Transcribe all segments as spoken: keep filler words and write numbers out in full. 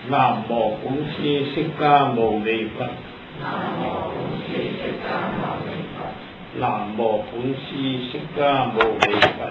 南無本師釋迦牟尼佛。 南無本師釋迦牟尼佛。 南無本師釋迦牟尼佛。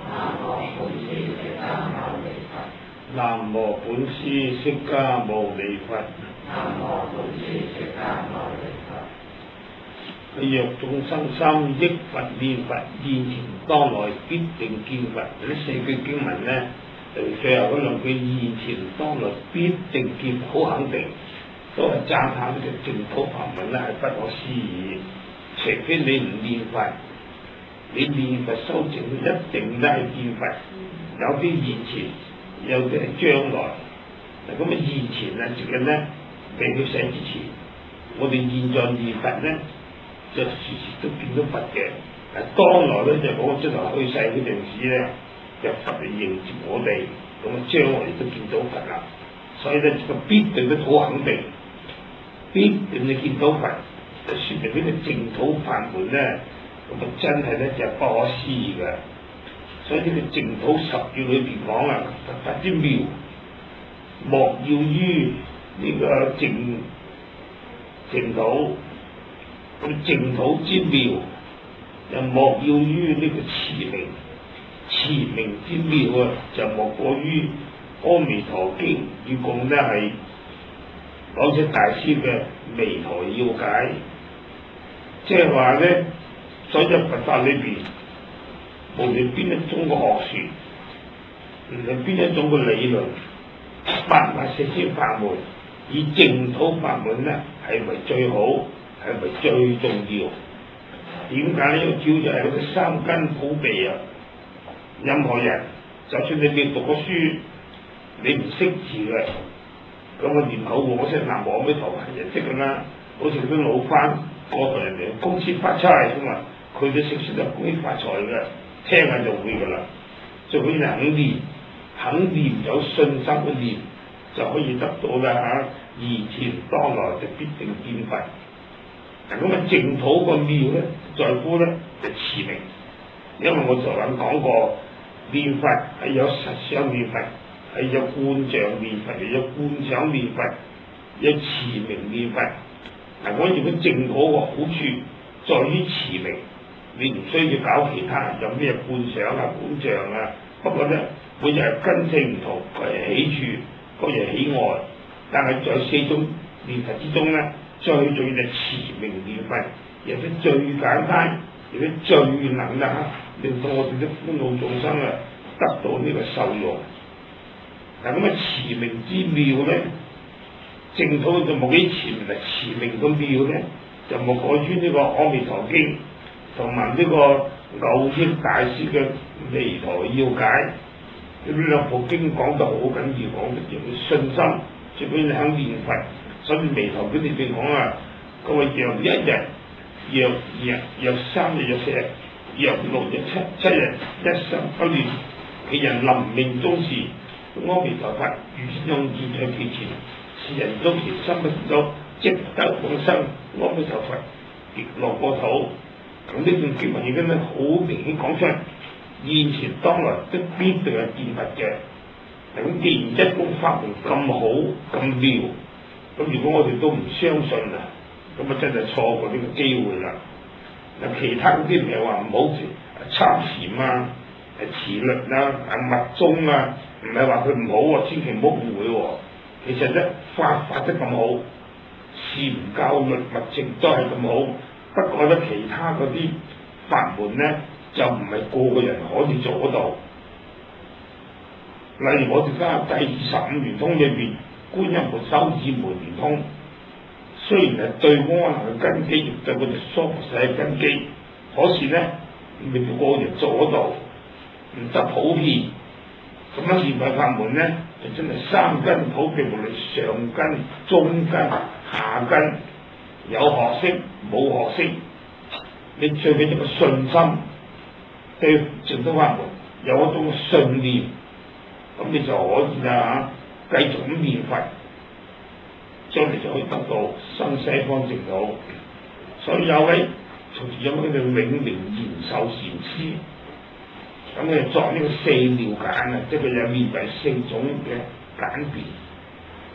南無本師釋迦牟尼佛。 南無本師釋迦牟尼佛。若眾生心憶佛念佛，現前當來必定見佛。呢四句經文呢，就最後嗰兩句現前當來必定見，好肯定，都係讚歎呢個淨土法門咧係不可思議。除非你唔念佛，你念佛修淨一定都係見佛。有啲現前，有啲係將來。嗱咁啊現前啊，即係咧未去世之前，我哋現在念佛咧，就時時都見到佛嘅。誒當來咧就講將來去世嗰陣時咧，就佛嚟迎接我哋，咁啊將來都見到佛啦。所以咧個必定都好肯定，必定你見到佛。就説明呢個淨土法門咧，咁啊真係咧就係不可思議嘅。所以呢個淨土十要裏邊講啊，佛法之妙，莫要於呢個淨淨土。咁淨土之妙，又莫要於呢個持名。持名之妙啊，就莫過於《阿彌陀經》與共咧係講出大師嘅彌陀要解。即係話咧，所有佛法裏邊，無論邊一種嘅學説，無論邊一種嘅理論，八萬四千法門，以淨土法門咧係為最好，係為最重要。點解呢？主要就係嗰啲三根普備啊！任何人，就算你未讀過書，你唔識字嘅，咁啊念口號嗰聲南無阿彌陀佛人識㗎啦。好似啲老番過代人哋公司發差咁啊，佢都識説得恭喜發財嘅，聽下就會㗎啦。最緊要肯念，肯念有信心嘅念，就可以得到啦嚇。現前當來就必定見佛。嗱咁啊，淨土個妙咧，在乎咧就持名，因為我昨晚講過，念佛係有實相念佛，係有觀像念佛，係有觀想念佛，有持名念佛。嗱，我認為淨土個好處在於持名，你唔需要搞其他，有咩觀想啊、觀像啊。不過咧，每日根性唔同，佢係喜處，各人喜愛。但係在四種念佛之中咧，最重要係持名念佛，亦都最簡單，亦都最能啦嚇，令到我哋啲苦惱眾生啊得到呢個受用。嗱咁啊，持名之妙咧，淨土就冇幾持名，持名個妙咧就冇改穿呢個《阿彌陀經》同埋呢個蕅益大師嘅《彌陀要解》。呢兩部經講得好緊要，講得要信心，最緊要肯念佛。所以《彌陀經》裏邊講啊，佢話若一日、若二日、若三日、若四日、若六日、七七日，一生不亂。其人臨命終時，阿彌陀佛如天龍現在其前，是人終其心不到，即得往生。阿彌陀佛極樂國土。咁呢段經文已經咧好明顯講出，現前當來都必定係見佛嘅。咁既然一種法門咁好咁妙，咁如果我哋都唔相信啊，咁啊真係錯過呢個機會啦。嗱，其他嗰啲唔係話唔好似參禪啊、誒持律啊、啊密宗啊，唔係話佢唔好喎，千祈唔好誤會喎。其實咧法法得咁好，禪教律密證都係咁好。不過咧，其他嗰啲法門咧就唔係個個人可以做得到。例如我哋家第二十五圓通裏邊，觀音菩薩手指門圓通，雖然係對阿難嘅根基，亦對佢哋娑婆世嘅根基，可是咧未必個個人做得到，唔得普遍。咁樣念佛法門咧，就真係三根普遍，無論上根、中根、下根，有學識冇學識，你最緊要個信心，對淨土法門有一種信念，咁你就可以啦嚇，繼續咁念佛，將來就可以得到生西方淨土。所以有位從前有位叫永明延壽禪師，咁佢作呢個四妙簡啊，即係佢有面第四種嘅簡便。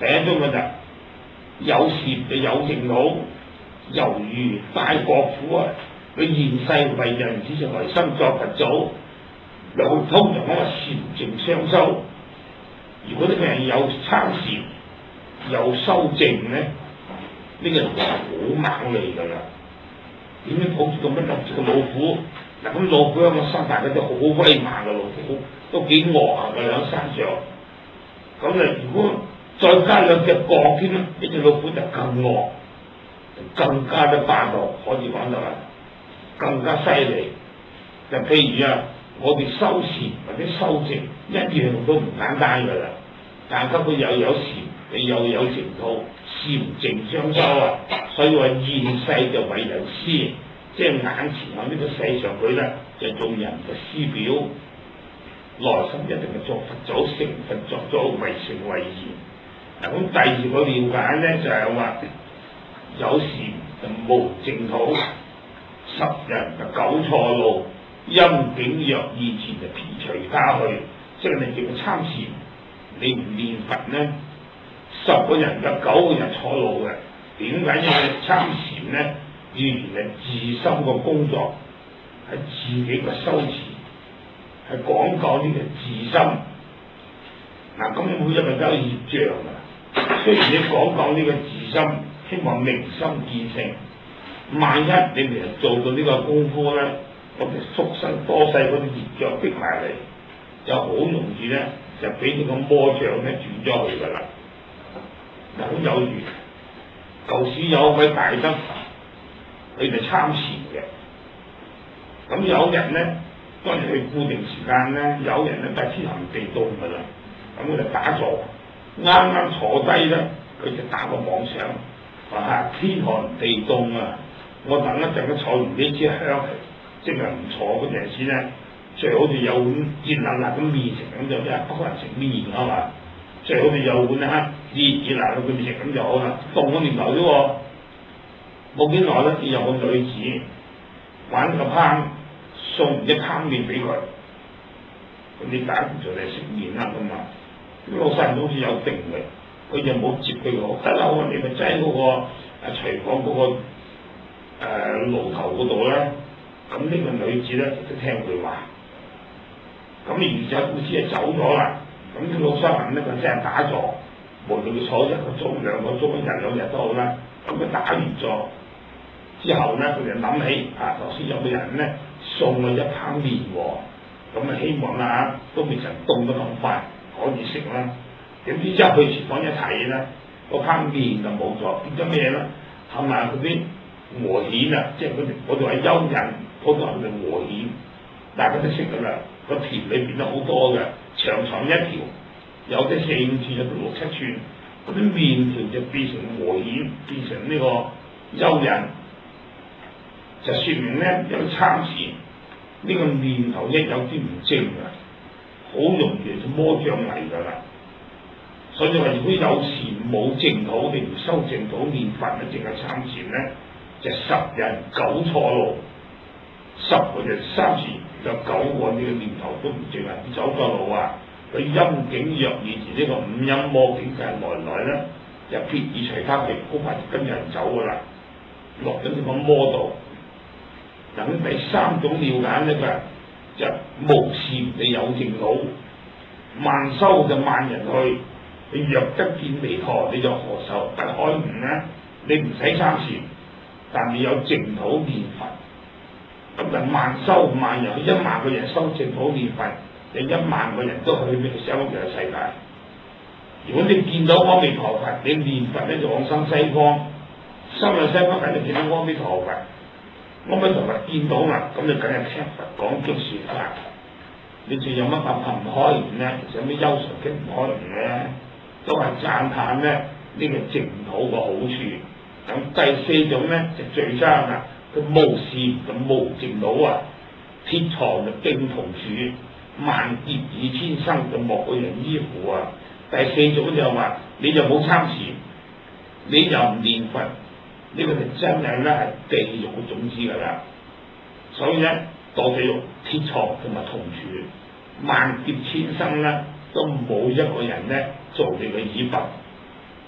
第一種嘅就有禪就有淨土，猶如大國父啊，佢現世為人，只是來生作佛祖。又通常講話禪淨雙修。如果呢個人有參禪有修淨咧，呢、這個人就好猛利㗎啦。點樣好似咁樣立住個老虎？嗱，咁老虎喺個山大嗰啲好威猛嘅老虎，都幾惡下㗎喺山上。咁啊，如果再加兩隻角添咧，呢隻老虎就更惡，更加的霸道，可以講到啦，更加犀利。就譬如啊，我哋修禪或者修淨一樣都唔簡單㗎啦。但係佢又有禪，你又有淨土，禪淨雙修啊！所以話現世就為人師，即係眼前喺呢個世上佢咧就做人嘅師表，內心一定係作佛祖，成佛作咗為成為賢。嗱，咁第二個了解咧就係話有禪就無淨土，十人就九錯路，因境若現前就撇除他去，即係你叫佢參禪。你唔念佛咧，十個人有九個人錯路嘅。點解？因為參禪咧，要然係自心個工作，係自己嘅修持，係講究呢個自心。嗱，咁每一個都有業障㗎。雖然你講究呢個自心，希望明心見性，萬一你哋做到呢個功夫咧，我哋宿生多世嗰啲業障逼埋嚟，就好容易咧。就俾呢個魔障咧轉咗去㗎啦。嗱，好有緣，舊時有位大德，佢哋參禪嘅。咁有人咧，當然佢固定時間咧，有人咧都係天寒地凍㗎啦。咁佢就打坐，啱啱坐低咧，佢就打個妄想，話嚇天寒地凍啊！我等一陣間坐完呢支香，即係唔坐嗰陣時咧。最好就有碗熱辣辣咁麵食咁就，因為北方人食麵啊嘛。最好就有碗嚇熱熱辣辣嘅麵食咁就好啦。凍嗰年頭啫喎，冇幾耐咧，有個女子玩個烹送一烹麵俾佢，咁你打住嚟食麵啦咁啊。啲老細好似有定嘅，佢就冇接佢個，得啦，我你咪擠嗰個啊廚房嗰個誒爐頭嗰度咧。咁呢個女子咧都聽佢話。咁而且故事就走咗啦。咁啲老實人咧就真係打坐，無論佢坐一個鐘、兩個鐘、一日兩日都好啦。咁佢打完坐之後咧，佢就諗起啊，頭先有個人咧送佢一烹麵喎，咁啊希望啊都未曾凍得咁快可以食啦。點知一去廚房一睇咧，個烹麵就冇咗，變咗咩咧？係咪嗰啲和蜆啊？即係嗰啲嗰度係蚯蚓，嗰度係咪和蜆？大家都識㗎啦。個田裏邊都好多嘅，長長一條，有啲四五寸，有啲六七寸，嗰啲麵條就變成和蜆，變成呢個蚯蚓，就説明咧有參禪，呢、這個念頭一有啲唔正啊，好容易就魔障嚟㗎啦。所以話如果有時冇淨土，你唔修淨土念佛咧，淨係參禪咧，就十人九錯路，十個人參禪。有九個呢個念頭都唔正啊！走錯路啊！佢陰境若現前呢個五陰魔境界來來咧，就撇以隨他去，好快就跟人走㗎啦，落咗呢個魔道。等第三種了解呢個就無禪你有淨土，萬修就萬人去，你若得見彌陀，你就何愁不開悟呢？你唔使參禪，但你有淨土念佛。咁就萬修萬人，一萬個人修淨土念佛，你一萬個人都去咩西方嘅世界。如果你見到阿彌陀佛，你念佛咧就往生西方，生喺西方梗係見到阿彌陀佛。阿彌陀佛見到啦，咁就梗係聽佛講經説法。你仲有乜辦法唔開悟咧？有咩優常經唔開悟咧？都係讚歎咧呢個淨土嘅好處。咁第四種咧就最爭啦。佢無禪就無淨土啊，鐵床就冰同處，萬劫以千生就莫有人依附啊。第四種就話你就冇參禪，你又唔念佛，呢、這個就真係咧係地獄嘅種子㗎啦。所以咧墮地獄鐵床同埋同處，萬劫千生咧都冇一個人咧做你嘅依佛。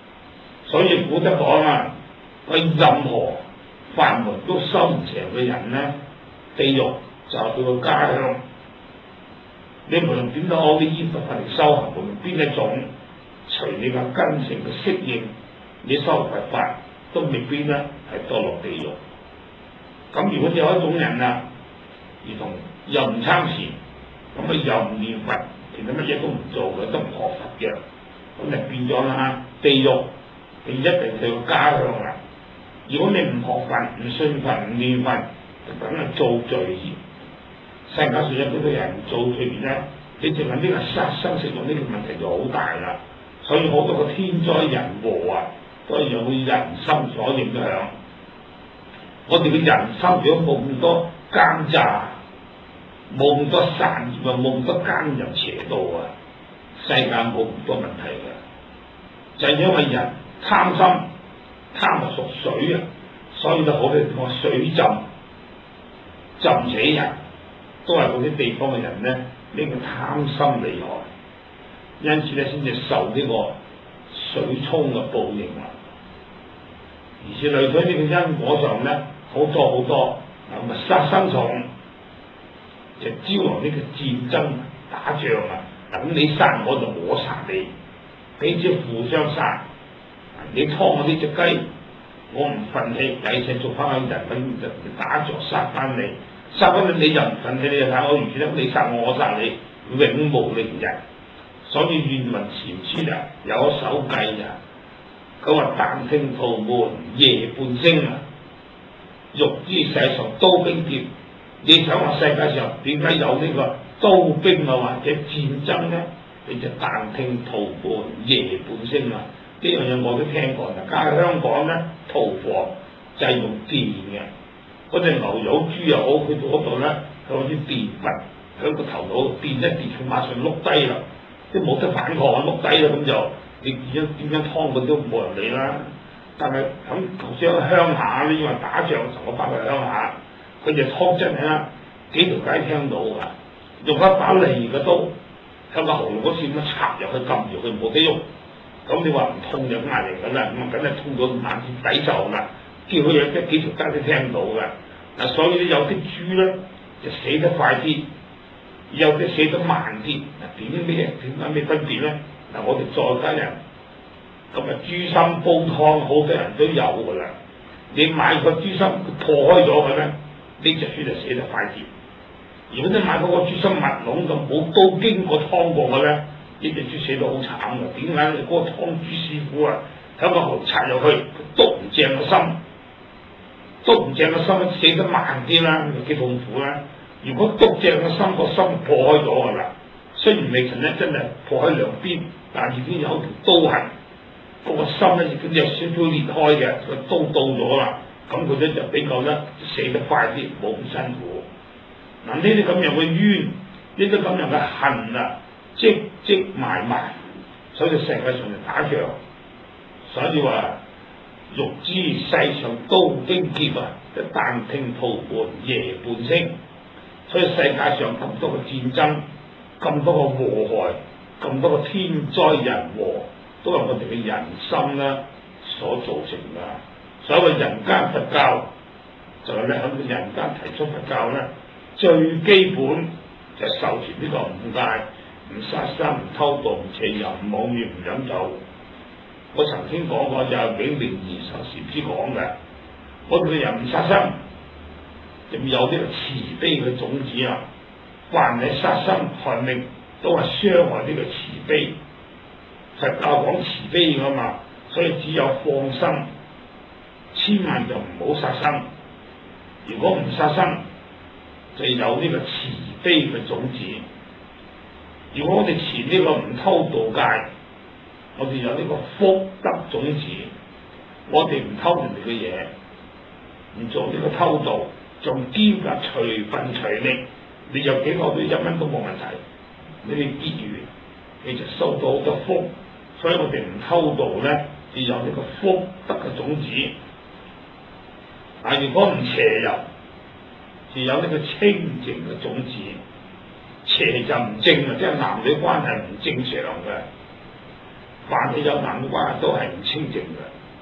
所以古德講啊，佢任何法門都修唔成嘅人咧，地獄就係佢個家鄉。你無論點都好，你依佛法嚟修行，無論邊一種，隨你個根性嘅適應，你修佛法都未必咧係墮落地獄。咁如果有一種人啊，而同又唔參禪，咁啊又唔念佛，其他乜嘢都唔做嘅，都唔學佛嘅，咁就變咗啦。地獄你一定係個家鄉啦。如果你唔學佛、唔信佛、唔念佛，就梗係造罪業。世界上有好多人造罪業咧，你淨係呢個殺生食肉呢個問題就好大啦。所以好多個天災人禍啊，都係由人心所影響。我哋嘅人心如果冇咁多奸詐，冇咁多散業啊，冇咁多奸淫邪道啊，世界冇咁多問題嘅。就係因為人貪心，貪係屬水啊，所以就好多人講水浸浸死人，都係嗰啲地方嘅人咧，呢、呢個貪心厲害，因此咧先至受呢個水沖嘅報應啊。而且類推呢個因果上咧，好多好多咁啊殺生蟲就招來呢個戰爭打仗啊！嗱，咁你殺我就我殺你，彼此互相殺。你劏我呢隻雞，我唔憤氣，第二隻做翻個人咁就打着殺翻你，殺翻你你又唔憤氣，你就睇我如此啦，你殺我我殺你，永無寧日。所以願聞禪師啊有一首偈啊，佢話但聽屠門夜半聲啊，欲知世上刀兵劫。你想話世界上點解有呢個刀兵啊或者戰爭咧？你就但聽屠門夜半聲啊！呢樣嘢我都聽過。嗱，加喺香港咧，屠房就係用電嘅，嗰隻牛又豬又好，佢嗰度咧有啲電筆喺個頭度，電一電佢馬上碌低啦，即係冇得反抗，碌低啦咁就你點樣點樣劏佢都冇人理啦。但係咁頭先喺鄉下呢，因為打仗時我翻去鄉下。佢就劏真係啦，幾條街聽到㗎，用一把利嘅刀向個喉嚨嗰處咁插入去，撳住佢冇得喐。咁你話唔痛就呃人㗎啦，咁啊梗係痛到眼耳抵受啦。叫佢有得幾條街都聽到㗎。嗱，所以有啲豬咧就死得快啲，有啲死得慢啲。嗱，點咩點解咩分別咧？嗱，我哋在家人咁啊，豬心煲湯好多人都有㗎啦。你買個豬心佢破開咗佢咧？呢隻豬就死得快啲。如果你買嗰個豬心密籠咁冇刀經過劏過嘅咧，呢隻豬死得好慘嘅。點解？嗰個劏豬師傅啊，喺個喉插入去，佢篤唔正個心，篤唔正個心死得慢啲啦，幾痛苦啦。如果篤正個心，個心破開咗㗎啦。雖然未曾咧真係破開兩邊，但係已經有條刀痕，嗰、那個心咧已經有少少裂開嘅，個刀到咗啦。咁佢咧就比較咧死得快啲，冇咁辛苦。嗱，呢啲咁樣嘅冤，呢啲咁樣嘅恨啊，積積埋埋，所以世界上就打仗。所以話欲知世上刀兵劫啊，就但聽屠門夜半聲。所以世界上咁多嘅戰爭，咁多嘅禍害，咁多嘅天災人禍，都係我哋嘅人心啦所造成㗎。所謂人間佛教就係咧喺人間提出佛教咧，最基本就受持呢個五戒，唔殺生、唔偷盜、唔邪淫、唔妄語、唔飲酒。我曾經講過就係俾靈異受禪師講嘅，我哋嘅人唔殺生，就有呢個慈悲嘅種子啊！凡係殺生害命，都係傷害呢個慈悲。佛教講慈悲㗎嘛，所以只有放生。千萬就唔好殺生，如果唔殺生，就有呢個慈悲嘅種子。如果我哋持呢個唔偷盜戒，我哋有呢個福德種子。我哋唔偷人哋嘅嘢，唔做呢個偷盜，仲兼夾隨份隨力，你有幾個都一蚊都冇問題。你哋結緣，你就收到好多福。所以我哋唔偷盜咧，就有呢個福德嘅種子。但如果唔邪淫，就有呢個清淨嘅種子。邪就唔正啊，即係男女關係唔正常嘅。凡係有男女關係都係唔清淨嘅。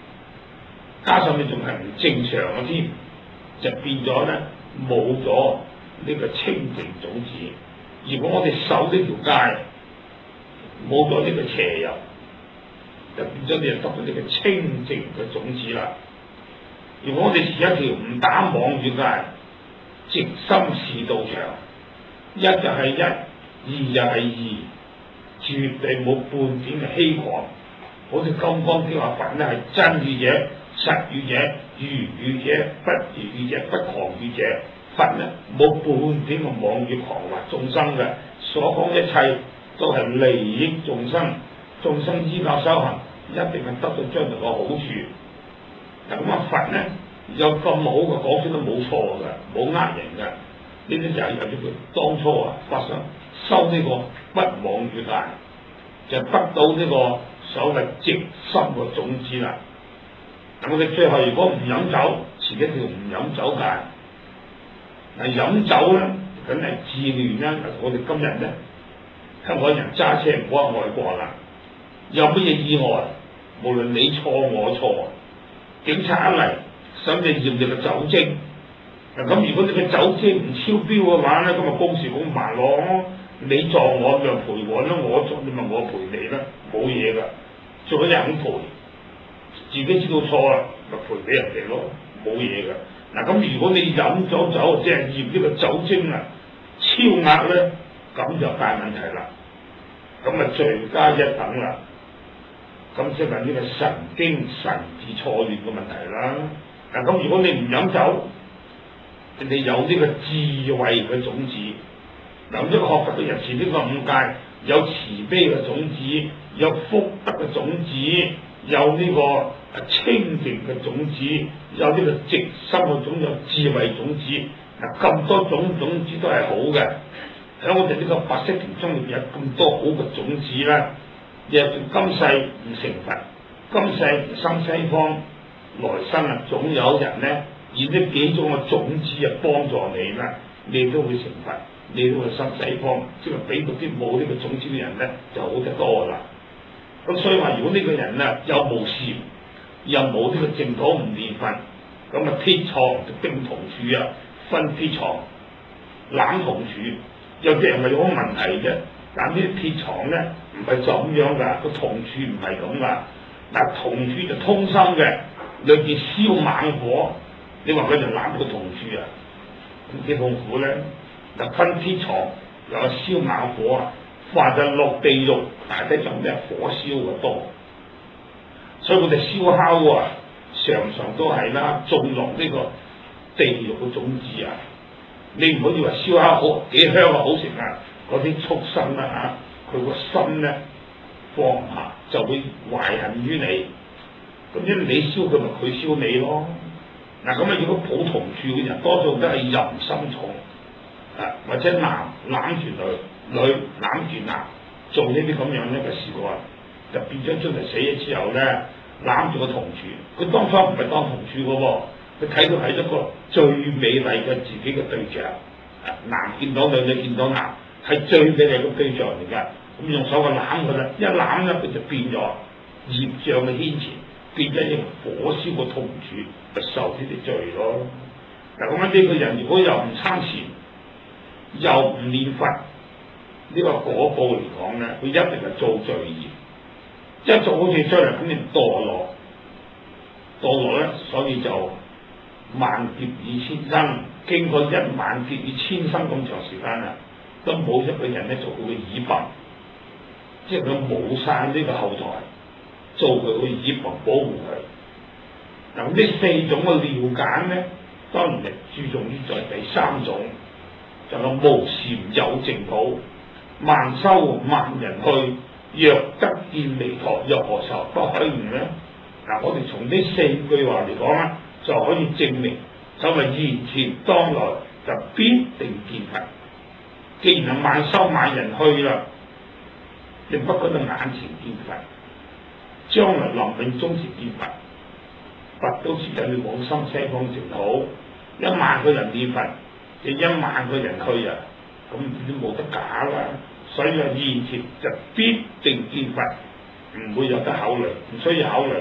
加上你仲係唔正常嘅添，就變咗咧冇咗呢個清淨種子。如果我哋守呢條街，冇咗呢個邪淫，就變咗你就得到呢個清淨嘅種子啦。如果我哋是一條唔打妄語界，直心是道場，一就係一，二就係二，絕對冇半點嘅虛狂。好似金剛經話佛咧係真語者、實語者、如語者、不如語者、不狂語者。佛咧冇半點嘅妄語狂惑眾生嘅，所講一切都係利益眾生，眾生依靠修行，一定係得到將來嘅好處。嗱咁啊，佛咧有咁好嘅講出都冇錯嘅，冇呃人嘅。呢啲就係由於佢當初啊發生修呢個不妄語戒，就得到呢個所謂直心嘅種子啦。嗱，我哋最後如果唔飲酒，持一條唔飲酒戒。嗱，飲酒咧梗係治亂啦。我哋今日咧香港人揸車唔好話外國啦，有乜嘢意外，無論你錯我錯，警察一嚟想你驗你嘅酒精。嗱，咁如果你嘅酒精唔超標嘅話咧，咁咪公事公辦咯。你撞我咪賠我咯，我撞你咪我賠你啦，冇嘢噶。做咗人肯賠，自己知道錯啦，咪賠俾人哋咯，冇嘢噶。嗱，咁如果你飲咗酒，即係驗呢個酒精啊超額咧，咁就大問題啦。咁啊罪加一等啦。咁即係呢個神經神志錯亂嘅問題啦。嗱，咁如果你唔飲酒，你有呢個智慧嘅種子。嗱，一個學佛嘅人士，呢個五戒有慈悲嘅種子，有福德嘅種子，有呢個清淨嘅種子，有呢個直心嘅種子，有智慧種子。嗱，咁多種種子都係好嘅。喺我哋呢個白色田中裏邊有咁多好嘅種子啦。若今世唔成佛，今世生西方，來生啊總有人咧以呢幾種嘅種子啊幫助你啦，你都會成佛，你都會生西方，即係比嗰啲冇呢個種子嘅人咧就好得多啦。咁所以話，如果呢個人啊有無事，又冇呢個淨土唔念佛，咁啊鐵床冰銅柱啊，分鐵床冷銅柱，有啲人咪有個問題嘅。但呢啲鐵床咧唔係就咁樣㗎，個銅柱唔係咁㗎。嗱，銅柱就通心嘅，裏邊燒猛火，你話佢就冷過銅柱啊？咁幾痛苦咧！嗱，分鐵床又有燒猛火啊，凡就落地獄，大體上咩火燒嘅多。所以我哋燒烤啊，常常都係啦，種落呢個地獄嘅種子啊！你唔好以為燒烤好幾香啊，好食啊！嗰啲畜生啦嚇，佢個心咧放唔下，就會懷恨於你。咁因為你燒佢，咪佢燒你咯。嗱，咁啊，如果普通住嘅人，多數都係淫心重，啊或者男攬住女，女攬住男，做呢啲咁樣咧嘅事過，就變咗出嚟死咗之後咧，攬住個銅柱。佢當初唔係當銅柱嘅喎，佢睇到係一個最美麗嘅自己嘅對象。啊，男見到女，女見到男。係最美麗嘅對象嚟㗎，咁用手去攬佢啦，一攬咧佢就變咗業障嘅牽纏，變咗一個火燒個銅柱，就受呢啲罪咯。嗱，咁樣呢個人如果又唔參禪，又唔念佛，呢、這個果報嚟講咧，佢一定係做罪業，一做好似出嚟肯定墮落，墮落咧，所以就萬劫以千生，經過一萬劫以千生咁長時間啦。都冇一個人咧做佢嘅耳鬢，即係佢冇晒呢個後台，做佢嘅耳鬢保護佢。嗱，呢四種嘅了解咧，當然係注重於在第三種，就係、是、無禪有淨土，萬修萬人去，若得見彌陀，又何愁不可言咧？嗱，我哋從呢四句話嚟講咧，就可以證明，就係現前當來就必定見佛。既然係萬修萬人去啦，你不覺得眼前見佛，將來臨命終時見佛，佛都指引你往生西方淨土。一萬個人見佛，就一萬個人去啊，咁都冇得假啦。所以話現前就必定見佛，唔會有得考慮，唔需要考慮。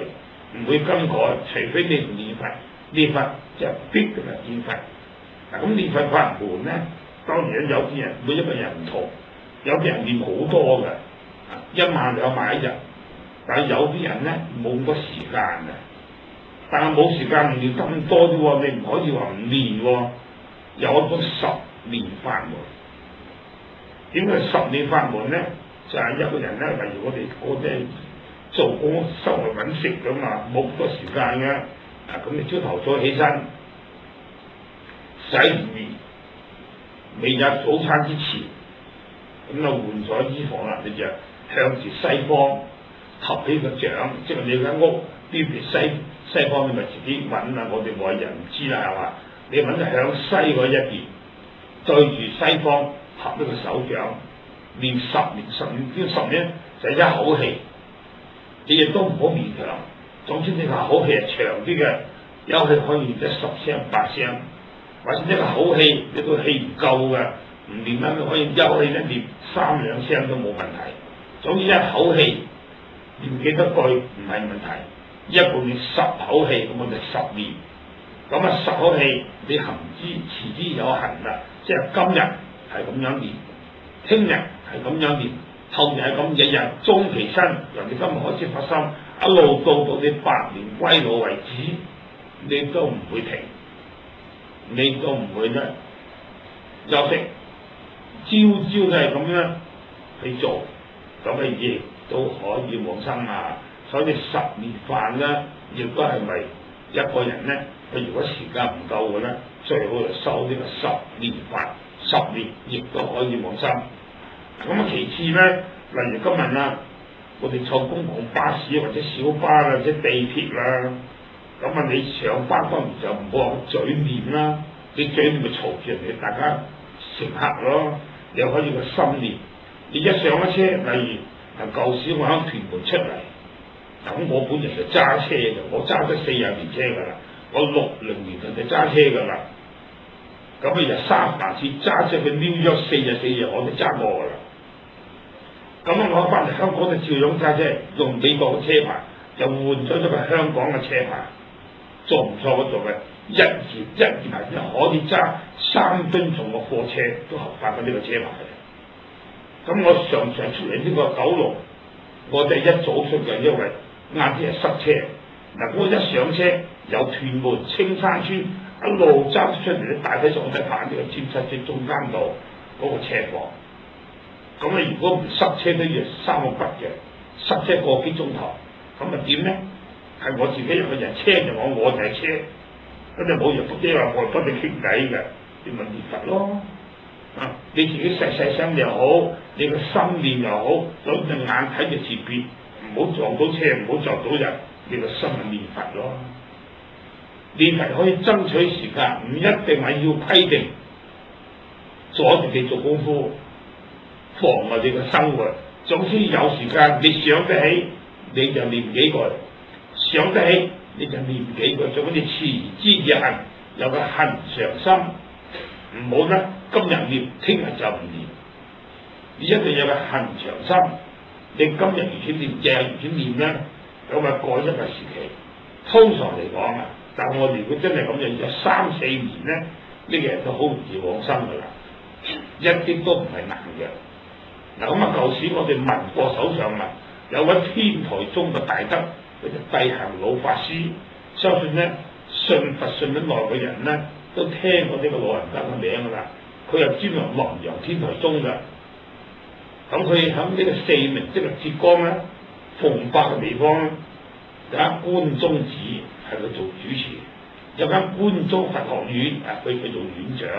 唔會更改，除非你唔念佛，念佛就必定係見佛。嗱咁念佛法門咧，當然有啲人每一個人唔同，有啲人念好多嘅，一萬兩萬一日，但係有啲人咧冇咁多時間嘅，但係冇時間唔念咁多啫喎，你唔可以話唔念喎，有一種十念法門。點解十念法門咧？就係、是、一個人咧，例如我哋我哋做工生活揾食噶嘛，冇咁多時間嘅，啊咁你朝頭早起身，洗完面，未入早餐之前，咁啊換咗衣服啦，你就向住西方合起個掌，即係你間屋邊邊西西方，你咪自己揾啊！我哋外人唔知啦，係嘛？你揾就向西嗰一邊，對住西方合一個手掌，練十年十年，呢十年就一口氣，你亦都唔好勉強。總之你個口氣係長啲嘅，一口氣可以練得十聲八聲，或者一個口氣你個氣唔夠嘅，唔練啦，可以一口氣一練三兩聲都冇問題。總之一口氣練幾多句唔係問題，一共練十口氣，咁我就十年。咁啊十口氣你行之持之有恒啦，即係今日係咁樣練，聽日係咁樣練，後日係咁，日日終其身，由你今日開始發心，一路到到你百年歸老為止，你都唔會停，你都唔會咧休息，朝朝都係咁樣去做，咁嘅嘢都可以往生啊！所以十年飯咧，亦都係為一個人咧，佢如果時間唔夠嘅咧，最好就收呢個十年飯，十年亦都可以往生。咁啊，其次咧，例如今日啦，我哋坐公共巴士或者小巴或者地鐵啦，咁啊你上班當然就唔好話嘴念啦，你嘴念咪嘈住人哋大家乘客咯，你可以個心念。你一上咗車，例如啊舊時我喺屯門出嚟，咁我本人就揸車嘅，我揸咗四廿年車㗎啦，我六零年就揸車㗎啦，咁啊日三廿次揸車去紐約四日四夜我都揸過㗎啦。咁啊我翻嚟香港就照樣揸車，用美國嘅車牌，就換咗咗個香港嘅車牌，做唔錯嗰度嘅，一年一年係可以揸三噸重嘅貨車都合法嘅呢個車牌。咁我常常出嚟呢個九龍，我哋一早出嘅，因為晏啲係塞車。嗱，我一上車由屯門青山村一路揸出嚟咧，大體上我哋行呢個尖沙咀中間道嗰個車房。咁啊，如果唔塞車都要三個筆嘅，塞車個幾鐘頭，咁啊點咧？係我自己一個人，車就我，我就係車，咁就冇人仆機話我幫你傾偈嘅，你咪念佛咯。啊！你自己細細聲又好，你個心念又好，總之眼睇住前邊，唔好撞到車，唔好撞到人，你個心咪念佛咯。念佛可以爭取時間，唔一定係要規定阻住你做功夫，妨礙你嘅生活。總之有時間，你想得起你就念幾句，想得起你就念幾句，做嗰啲持之以恆，有個恆常心，唔好咧。今日念，聽日就唔念。你一定有個恒長心。你今日如此念，日日如此念咧，咁啊過一個時期。通常嚟講啊，但係我哋如果真係咁樣，有三四年咧，呢、這個人都好容易往生噶啦，一啲都唔係難嘅。嗱咁啊，舊時我哋民國首相啊，有位天台宗嘅大德，佢就諦行老法師，相信咧信佛信得耐嘅人咧，都聽過呢個老人家嘅名噶啦。佢又專門弘揚天台宗嘅，咁佢喺呢個四明，即係浙江咧奉化嘅地方咧，有間關宗寺係佢做主持，有間關宗佛學院啊，佢佢做院長。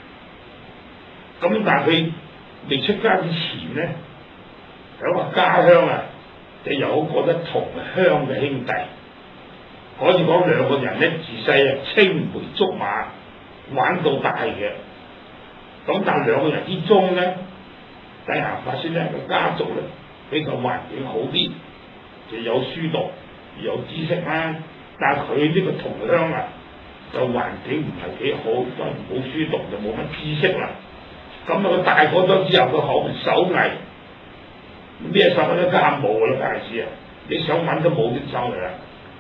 咁但係佢未出家之前咧，喺個家鄉啊，就有個得同鄉嘅兄弟，可以講兩個人咧自細啊青梅竹馬，玩到大嘅。咁但係兩個人之中咧，諦行法師咧個家族咧比較環境好啲，就有書讀，有知識啦。但係佢呢個同鄉啊，就環境唔係幾好，都係冇書讀，就冇乜知識啦。咁啊，佢大個咗之後，佢學手藝，咩手藝都家冇啦，大師啊！你想揾都冇啲手藝啦。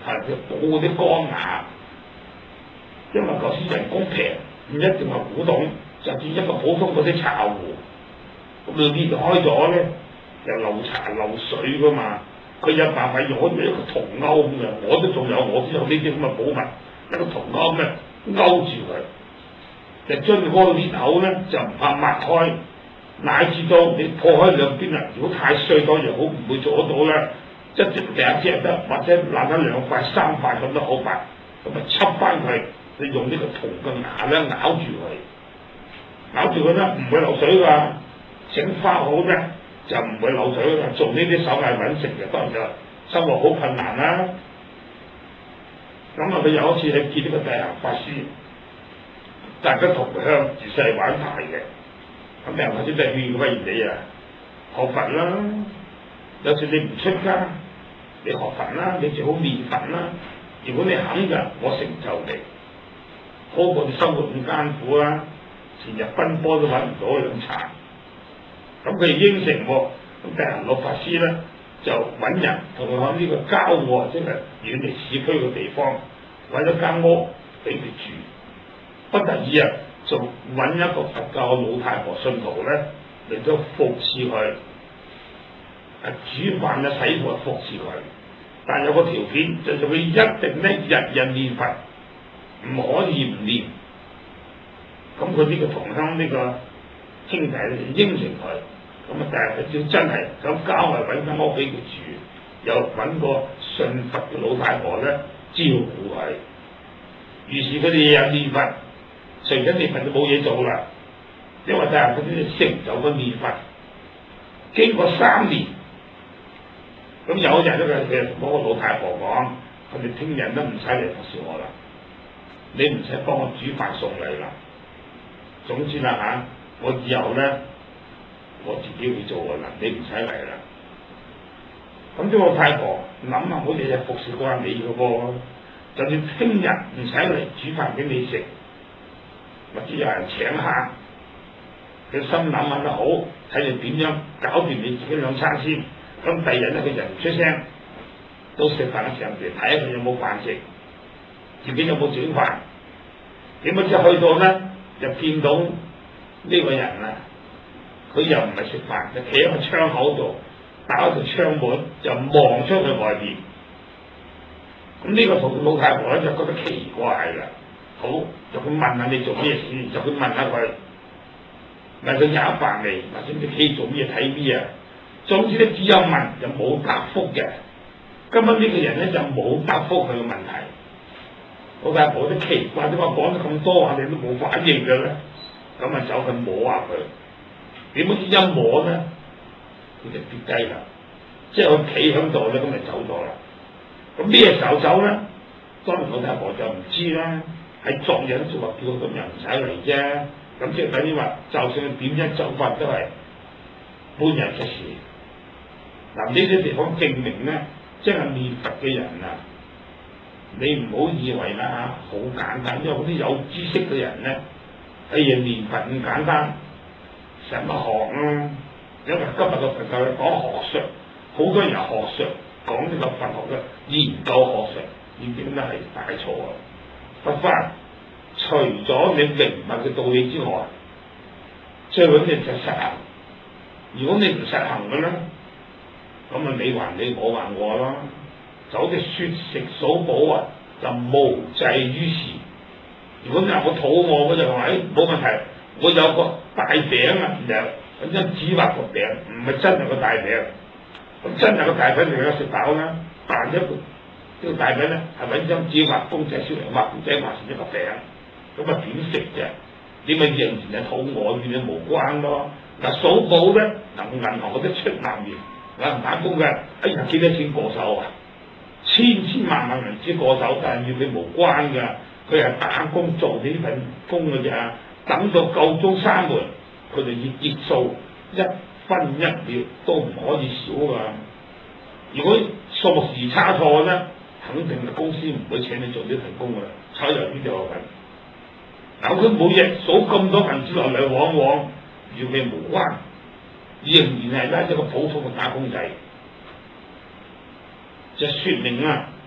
係要補啲乾牙，因為嗰時人工平，唔一定係古董，就算一個普通嗰啲茶壺，咁你裂開咗咧，就漏茶漏水噶嘛。佢有辦法用一個銅鈎咁嘅，我都仲有，我都有呢啲咁嘅寶物，一個銅鈎咧勾住佢，就將嗰個裂口咧就唔怕擘開，乃至到你破開兩邊啦。如果太碎咗又好唔會做得到啦，一隻第一隻得，或者爛咗兩塊三塊咁都好快，咁啊輯翻佢，你用呢個銅嘅牙咧咬住佢，咬住佢咧唔會漏水㗎，整花好咧。就唔會漏水啦，做呢啲手藝揾食嘅，當然就生活好困難啦。咁啊，佢有一次去見呢個地行法師，大家同鄉自細玩大嘅，咁地行法師就勸佢你啊學佛啦，有時你唔出家，你學佛啦，你最好念佛啦。如果你肯嘅，我成就你，好過你生活咁艱苦啦，成日奔波都揾唔到兩茶。咁佢應承喎，咁地行老法師咧就揾人同佢喺呢個郊外，即係遠離市區嘅地方，揾咗間屋俾佢住。不特止啊，仲揾一個佛教嘅老太婆信徒咧嚟到服侍佢，啊煮飯啊洗碗服侍佢，但有個條件，就係佢一定咧日日念佛，唔可以唔念。咁佢呢個同鄉呢個兄弟應承佢。咁啊！但係佢要真係喺郊外揾間屋俾佢住，又揾個信佛嘅老太婆咧照顧佢。於是佢哋日日念佛，除咗念佛就冇嘢做啦。因為但係佢哋成就個念佛，經過三年，咁有一日咧，佢同嗰個老太婆講：佢哋聽日都唔使嚟服侍我啦，你唔使幫我煮飯送禮啦。總之啦嚇，我以後咧。我自己會做㗎啦，你唔使嚟啦。咁呢個太婆諗下，我日日服侍過你嘅噃，就算聽日唔使嚟煮飯俾你食，或者有人請客，佢心諗下都好，睇你點樣搞掂你自己兩餐先。咁第二日咧，佢就唔出聲，到食飯嘅時候嚟睇下佢有冇飯食，自己有冇整飯。點解知去到咧，就見到呢個人啊！佢又唔係食飯，就企喺個窗口度，打開個窗門就望出去外邊。咁呢個同老太婆咧就覺得奇怪啦。好，就佢問下你做咩事，就佢問下佢，問佢有飯未，或者你企做咩睇咩啊？總之咧只有問就冇答覆嘅。根本呢個人咧就冇答覆佢嘅問題。老太婆都奇怪，點解講咗咁多話你都冇反應嘅咧？咁啊走去摸下佢。點解一摸咧，佢就跌低啦，即係佢企喺度咧，咁咪走咗啦。咁咩時候走咧？當然老太婆就唔知啦。喺昨日就話叫佢今日唔使嚟啫。咁即係等於話，就算佢點樣走法都係半日嘅事。嗱，呢啲地方證明咧，即係念佛嘅人啊，你唔好以為啦嚇，好簡單，因為嗰啲有知識嘅人咧，哎呀念佛咁簡單。使乜學啊？因為今日嘅佛教講學術，好多人學術講呢個佛學嘅研究學術，已經都係大錯啊！佛法除咗你明白嘅道理之外，最緊要就實行。如果你唔實行嘅咧，咁啊你還你，我還我咯。就好似説食數寶啊，就無濟於事。如果你話我肚餓，我就話誒冇問題。我有個大餅啊，然後揾張紙畫個餅，唔係真係個大餅。咁真係個大餅你有食飽啦，但一個呢個大餅咧係揾張紙畫公仔出嚟，畫公仔畫成一個餅，咁啊點食啫？你咪仍然係肚餓與你無關咯。嗱數寶咧，嗱銀行嗰啲出納員有人打工嘅，哎呀幾多錢過手啊？千千萬萬銀紙過手，但係與佢無關㗎，佢係打工做呢份工㗎咋。等到夠鐘閂門，佢哋要結數，一分一秒都唔可以少㗎。如果數目時差錯咧，肯定係公司唔會請你做呢份工㗎啦，炒魷魚就有份。嗱，佢每日數咁多銀紙來來往往，與佢無關，仍然係咧一個普通嘅打工仔，就説明啊，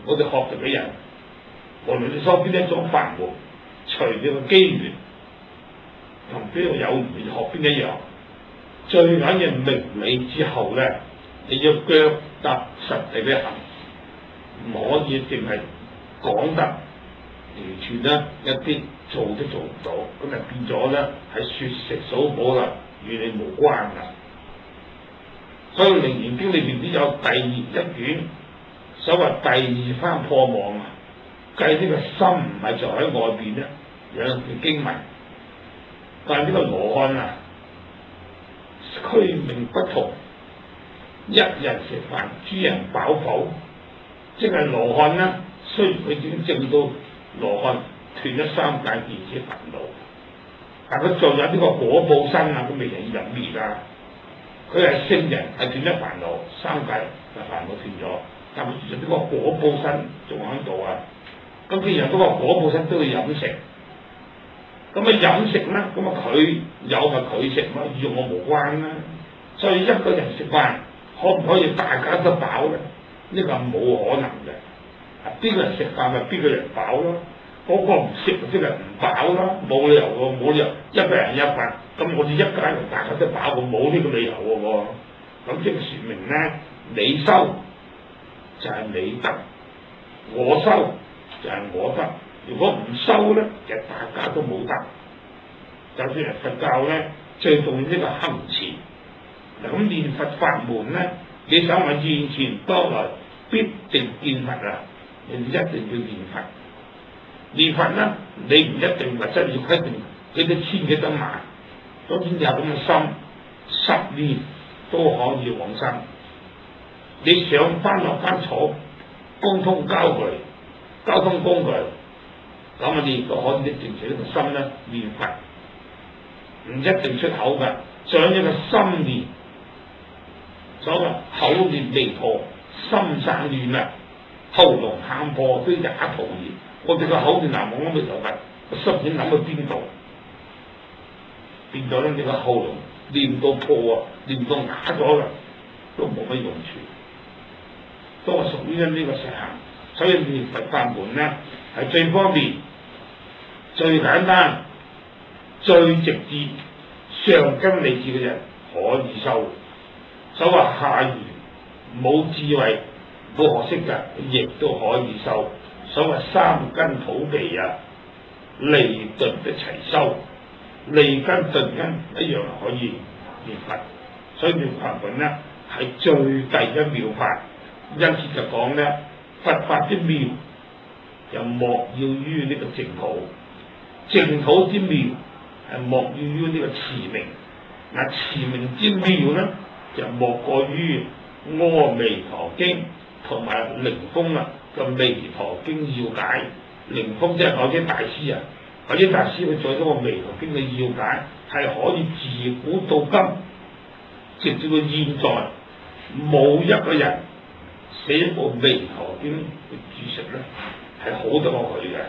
我哋學習嘅人，無論你修邊一種法門，隨住個機緣同邊個有緣學邊一樣，最緊要明理之後咧，你要腳踏實地嘅行，唔可以淨係講得完全咧一啲做都做唔到，咁就變咗咧係説食數寶啦，與你無關啦。所以《楞嚴經》裏邊都有第二一卷，所謂第二番破網啊，計呢個心唔係就喺外邊咧，有段經文，但係呢個羅漢啊，區命不同，一人食飯，諸人飽否，即係羅漢咧，雖然佢已經證到羅漢斷咗三界見思煩惱，但佢仲有呢個果報身啊，佢未人入滅啊。佢係聖人，係斷咗煩惱，三界嘅煩惱斷咗，但係其實呢個果報身仲喺度啊。咁既然嗰個果報身都要飲食，咁啊飲食咧，咁啊佢有咪佢食嘛，與我無關啦。所以一個人食飯，可唔可以大家都飽咧？呢個係冇可能嘅。啊，邊個人食飯咪邊個人飽咯？嗰個唔食即係唔飽啦，冇理由喎，冇理由一個人一飯，咁我哋一家人大家都飽，我冇呢個理由喎。咁即係説明咧，你修就係你得，我修就係我得。如果唔修咧，就大家都冇得。就算係佛教咧，最重要呢個行持。嗱咁念佛法門咧，你想話現前當來必定見佛啊，你一定要念佛。念佛咧，你唔一定話真要規定幾多千幾多萬，總之有咁嘅心，十年都可以往生。你上翻落翻坐公通交具交通工具，咁啊你都可以定住呢個心咧念佛，唔一定出口㗎，將一個心念，所謂口念彌陀，心散亂啊，喉嚨喊破都也徒然。我哋個口念南無阿彌陀佛，個心點諗去邊度？變咗咧，你個喉嚨念到破啊，念到啞咗啦，都冇乜用處，都係屬於呢個實行。所以念佛法門咧係最方便、最簡單、最直接、上根利智嘅人可以修。所謂下愚冇智慧、冇學識嘅，亦都可以修。所謂三根土地啊，利鈍一齊修，利根鈍根一樣可以念佛。所以念佛門咧係最第一妙法，因此就講咧佛法之妙，就莫要於呢個淨土；淨土之妙係莫要於呢個持名。嗱，持名之妙咧就莫過於《阿彌陀經》同埋靈峰啊。個《彌陀經要解》，靈峰即係海經大師啊，海經大師佢做咗個《彌陀經》嘅要解，係可以自古到今，直至到現在，冇一個人寫一部《彌陀經》嘅注釋咧，係好得過佢嘅。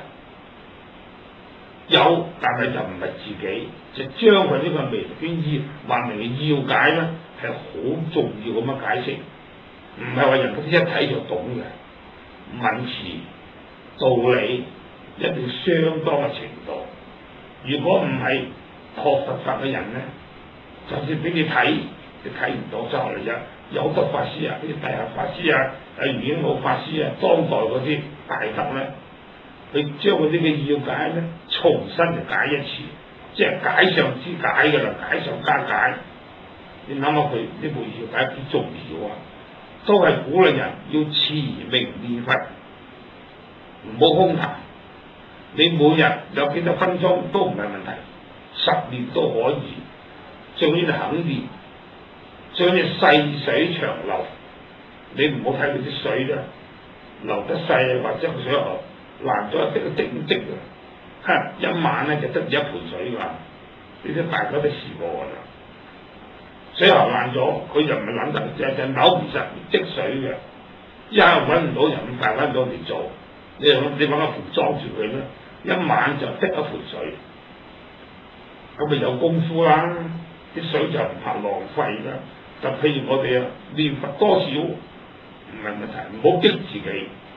有，但係就唔係自己，就將佢呢個《彌陀經》要話明嘅要解咧，係好重要咁樣解釋，唔係話人哋一睇就懂嘅。文詞道理一定相當嘅程度，如果唔係學佛法嘅人咧，就算俾你睇，你睇唔到就嚟啫。有好多法師啊，啲大行法師啊，誒玄顯老法師啊，當代嗰啲大德咧，佢將嗰啲嘅要解咧，重新嚟解一次，即係解上之解㗎啦，解上加解。你諗下佢呢部要解幾重要啊？都係鼓勵人要持名念佛，唔好空談。你每日有幾多分鐘都唔係問題，十年都可以。最緊要你肯練，最緊要細水長流。你唔好睇佢啲水啦，流得細或者個水河爛咗一滴一滴咁積啊！一晚咧就得一盆水㗎，呢啲大家都試過㗎啦。水喉爛咗，佢就唔係諗得，就就扭唔實積水嘅，一下揾唔到人咁大揾唔到嚟做，你揾你揾個盆裝住佢咧，一晚就滴一盆水，咁咪有功夫啦，啲水就唔怕浪費啦。就譬如我哋啊念佛多少唔係問題，唔好激自己，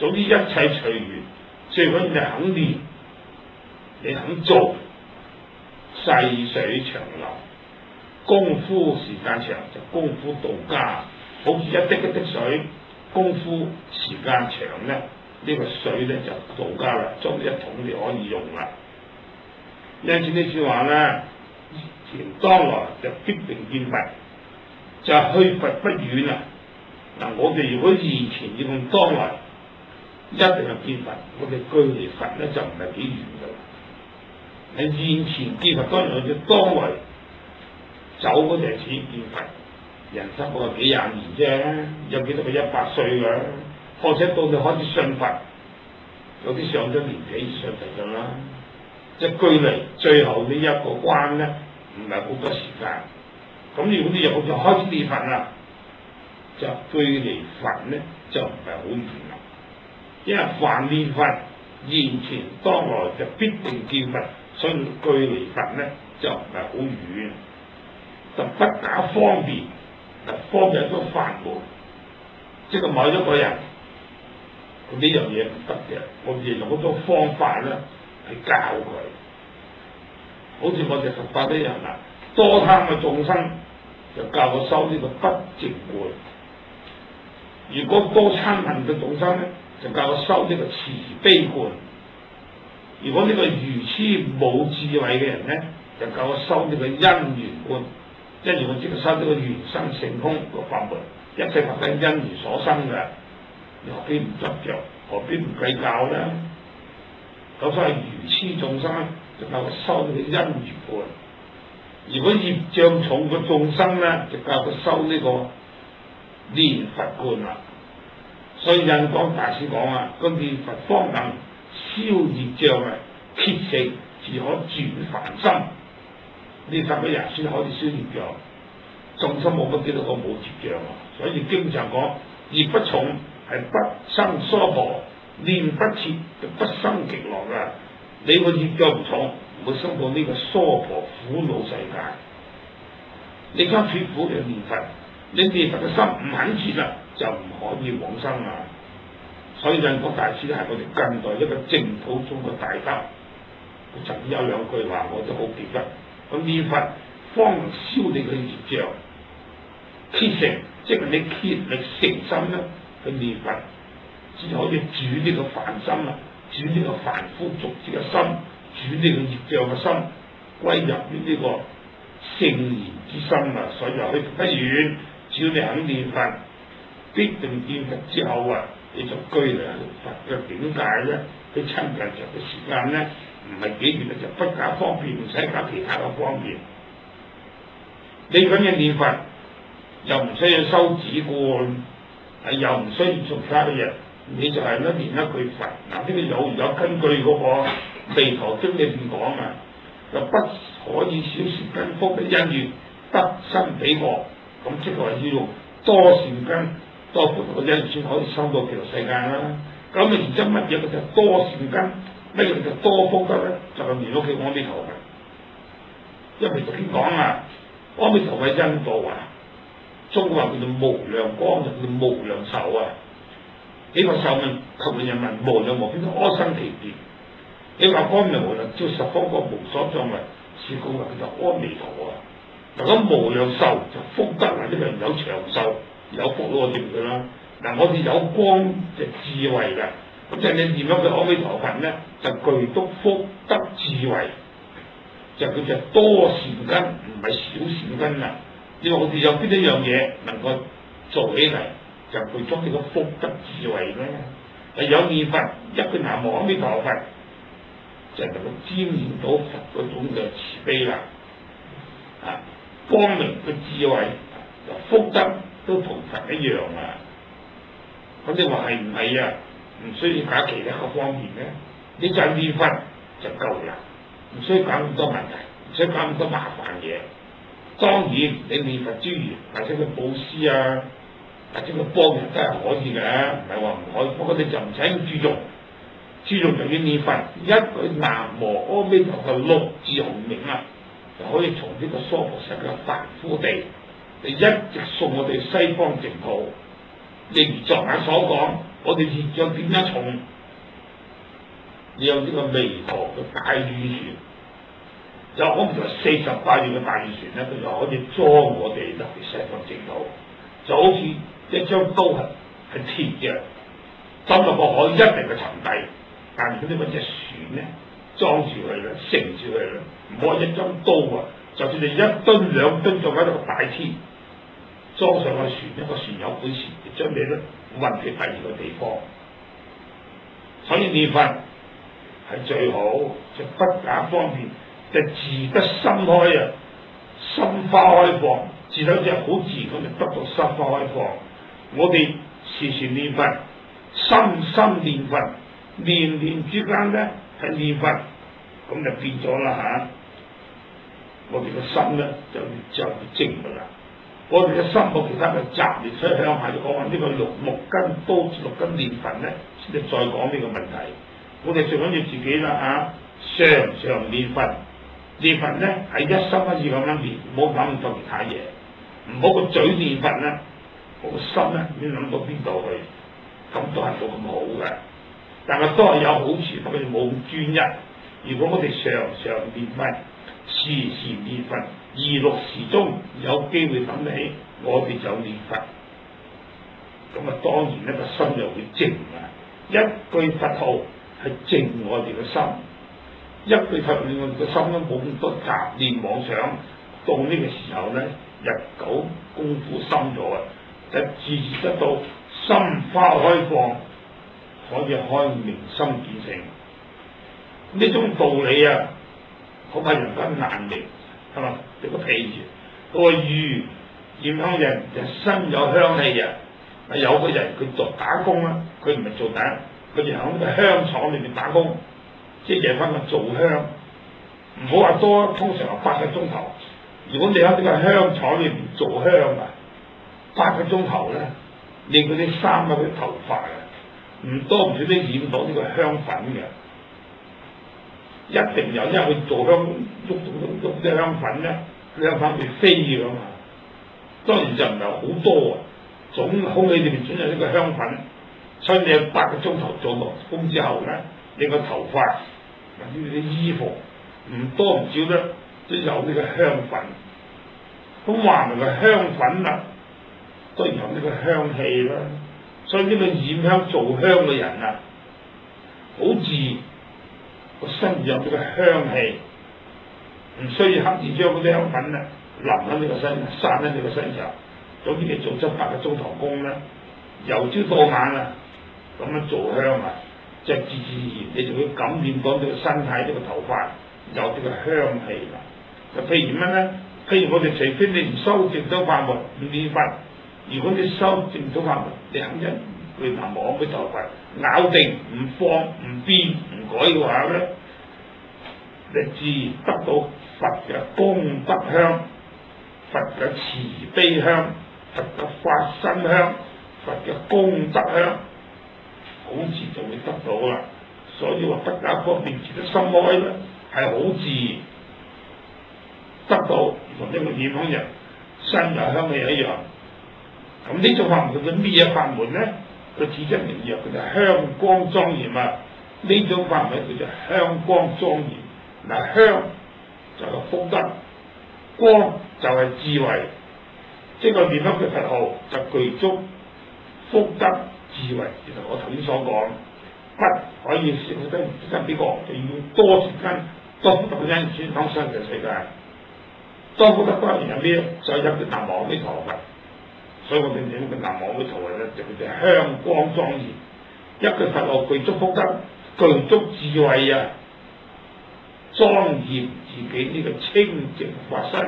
總之一切隨緣，最緊要你肯練，你肯做，細水長流，功夫時間長就功夫到家，好似一滴一滴水，功夫時間長咧，呢、這個水咧就到家啦，裝一桶你可以用啦。因此呢句話咧，錢當來就必定見佛，就係去佛不遠啊！嗱，我哋如果以前要用當來，一定係見佛，我哋距離佛咧就唔係幾遠噶啦。喺現前見佛當然我哋當來走嗰陣時見佛，人生嗰個幾廿年啫，有幾多個一百歲噶？況且到你開始信佛，有啲上咗年紀信佛噶啦，即係距離最後呢一個關咧，唔係好多時間。咁如果你入就開始念佛啦，就距離佛咧就唔係好遠啦。因為凡念佛現前當來就必定見佛，所以距離佛咧就唔係好遠，就不假方便。嗱，方便都法門，即係某一個人，呢樣嘢唔得嘅，我哋用好多方法咧去教佢。好似我哋佛法啲人啊，多貪嘅眾生就教佢修呢個不淨觀；如果多嗔恨嘅眾生咧，就教佢修呢個慈悲觀；如果呢個愚痴冇智慧嘅人咧，就教佢修呢個因緣觀。因緣我即係修呢個緣生性空個法門，一切法都因緣所生嘅，你何必唔執着，何必唔計較咧？咁所以愚痴眾生咧，就教佢修呢個因緣觀；如果業障重嘅眾生咧，就教佢修呢個念佛觀啦。所以印光大師講啊，個念佛方能消業障啊，竭誠自可轉凡心。念佛嘅人先可以消業障，眾生冇乜幾多個冇業障啊。所以經常講業不重係不生娑婆，念不切就不生極樂噶。你個業障唔重，唔會生到呢個娑婆苦惱世界。你想脫苦就念佛，你念佛嘅心唔肯切啦，就唔可以往生啊。所以印光大師係我哋近代一個淨土中嘅大德，佢曾經有兩句話我都好記得。咁念佛方能消你嘅業障，竭誠即係你竭力誠心咧去念佛，先可以煮呢個凡心啊，煮呢個凡夫俗子嘅心，煮呢個業障嘅心，歸入於呢個聖賢之心啊。所以話去不遠，只要你肯念佛，必定見佛之後啊，你就居嚟佛嘅境界咧，去親近着嘅時間咧，唔係幾遠啊，就不假方便，唔使搞其他嘅方便。你咁樣念佛，又唔需要修止觀，係又唔需要做其他嘅嘢，你就係咧念一句佛。嗱，呢個有有根據嗰個《彌陀經》裏邊講啊，就不可以少善根福嘅因緣得生彼國，咁即係話要用多善根多福嘅因緣先可以生到極樂世界啦。咁啊，而家乜嘢叫做多善根？咩叫做多福德咧？就係念到佢阿彌陀佛。因為頭先講啊，阿彌陀佛喺印度啊，中國話叫做無量光，就叫做無量壽啊。你話壽命求人民無量無邊都阿僧祇劫。你話光明無量，照十方國無所障礙，是故話叫做阿彌陀啊。嗱，咁無量壽就福德啊，呢個人有長壽有福咯，我知唔知啦？嗱，我哋有光就智慧㗎。咁即係你念咗佢阿彌陀佛咧，就具足福德智慧，就叫做多善根，唔係少善根啊！因為我哋有邊一樣嘢能夠做起嚟，就具足呢個福德智慧咧。係有念佛，一句南無阿彌陀佛，就能夠沾染到佛嗰種嘅慈悲啦，啊，光明嘅智慧，福德都同佛一樣啊！咁你話係唔係啊？唔需要搞其他嘅方面咧，你就念佛就夠啦，唔需要搞咁多問題，唔需要搞咁多麻煩嘢。當然你念佛之餘，或者佢布施啊，或者佢幫人都係可以嘅，唔係話唔可以。不過你就唔使咁注重，注重就要念佛，一句南無阿彌陀佛六字洪名啊，就可以從呢個娑婆世界凡夫地，你一直送我哋西方淨土。正如昨晚所講， 我哋業障點樣重？你有呢個彌陀嘅大雨船，就可唔係四十八願嘅大雨船咧，佢就可以裝我哋入去西方淨土，就好似一張刀係係鐵嘅，抌落個海一定係沉底，但係佢呢個隻船咧裝住佢啦，承住佢啦，唔好一張刀啊！就算你一噸兩噸做緊一個大鐵，裝上個船，一個船有本事，將你咧運去第二個地方。所以念佛係最好，就不假方便，就自得心開啊，心花開放，自到就好自然咁就得到心花開放。我哋時時念佛，心心念佛，念念之間咧係念佛，咁就變咗啦嚇。我哋個心咧就就靜噶啦。我哋嘅心冇其他嘅雜念，所以向下就講話呢個六六根都六根念佛咧，先至再講呢個問題。我哋最緊要自己啦嚇，常常念佛，念佛咧係一心一意咁樣念，唔好諗咁多其他嘢，唔好個嘴念佛咧，我個心咧你諗到邊度去，咁都係冇咁好嘅。但係都係有好處，不過冇咁專一。如果我哋常常念佛，時時念佛，二六時中有機會諗起，我哋就念佛。咁啊，當然呢個心又會靜啊！一句佛號係靜我哋嘅心，一句佛號令我哋嘅心都冇咁多雜念妄想。到呢個時候咧，日久功夫深咗啊，就自然得到心花開放，可以開明心見性。呢種道理啊，恐怕人間難明，係嘛？你個譬如，嗰個魚染香人就身有香氣啊！有個人佢做打工啦，佢唔係做打，佢就喺個香廠裏邊打工，即係夜翻去做香。唔好話多，通常係八個鐘頭。如果你喺呢個香廠裏邊做香啊，八個鐘頭咧，你嗰啲衫啊、嗰啲頭髮啊，唔多唔少都染到呢個香粉嘅。一定有，因為佢做香喐喐喐啲香粉咧，香粉會飛㗎嘛。當然就唔係好多啊，總空氣裏面總有呢個香粉，所以你有八個鐘頭做落工之後咧，你個頭髮、呢啲衣服唔多唔少咧都有呢個香粉。咁話明個香粉啦，都有呢個香氣啦。所以呢個染香做香嘅人啊，好自然。個身有呢個香氣，唔需要刻意將嗰啲香粉咧淋喺呢個身，散喺呢個身上。總之你做七八個鐘頭工咧，由朝到晚啊，咁樣做香啊，即係自自然然你就會感染到呢個身體呢、呢個頭髮有呢個香氣啦。就譬如乜咧？譬如我哋除非你唔修淨土法門唔念佛，如果你修淨土法門，你肯一句南無阿彌陀佛咬定唔放唔變唔改嘅話咧，你自然得到佛嘅功德香、佛嘅慈悲香、佛嘅法身香、佛嘅功德香，好自然就會得到啦。所以話不假方便，自得心開咧，係好自然得到，同一個染香人身有香氣一樣。咁呢種法門叫做咩嘢法門咧？佢指真名曰，佢就香光莊嚴啊！呢種法門叫做香光莊嚴。嗱，香就係福德，光就係智慧，即係個念香嘅佛號就具足福德智慧。其實我頭先所講，不可以少得得幾個，就要多時間多福德嘅因先講生嘅世界。多福德當然有咩？就有啲南無阿彌陀佛。所以我哋念嘅南無阿彌陀佛咧，就叫做香光莊嚴。一句佛號具足福德，具足智慧啊！莊嚴自己呢個清淨法身，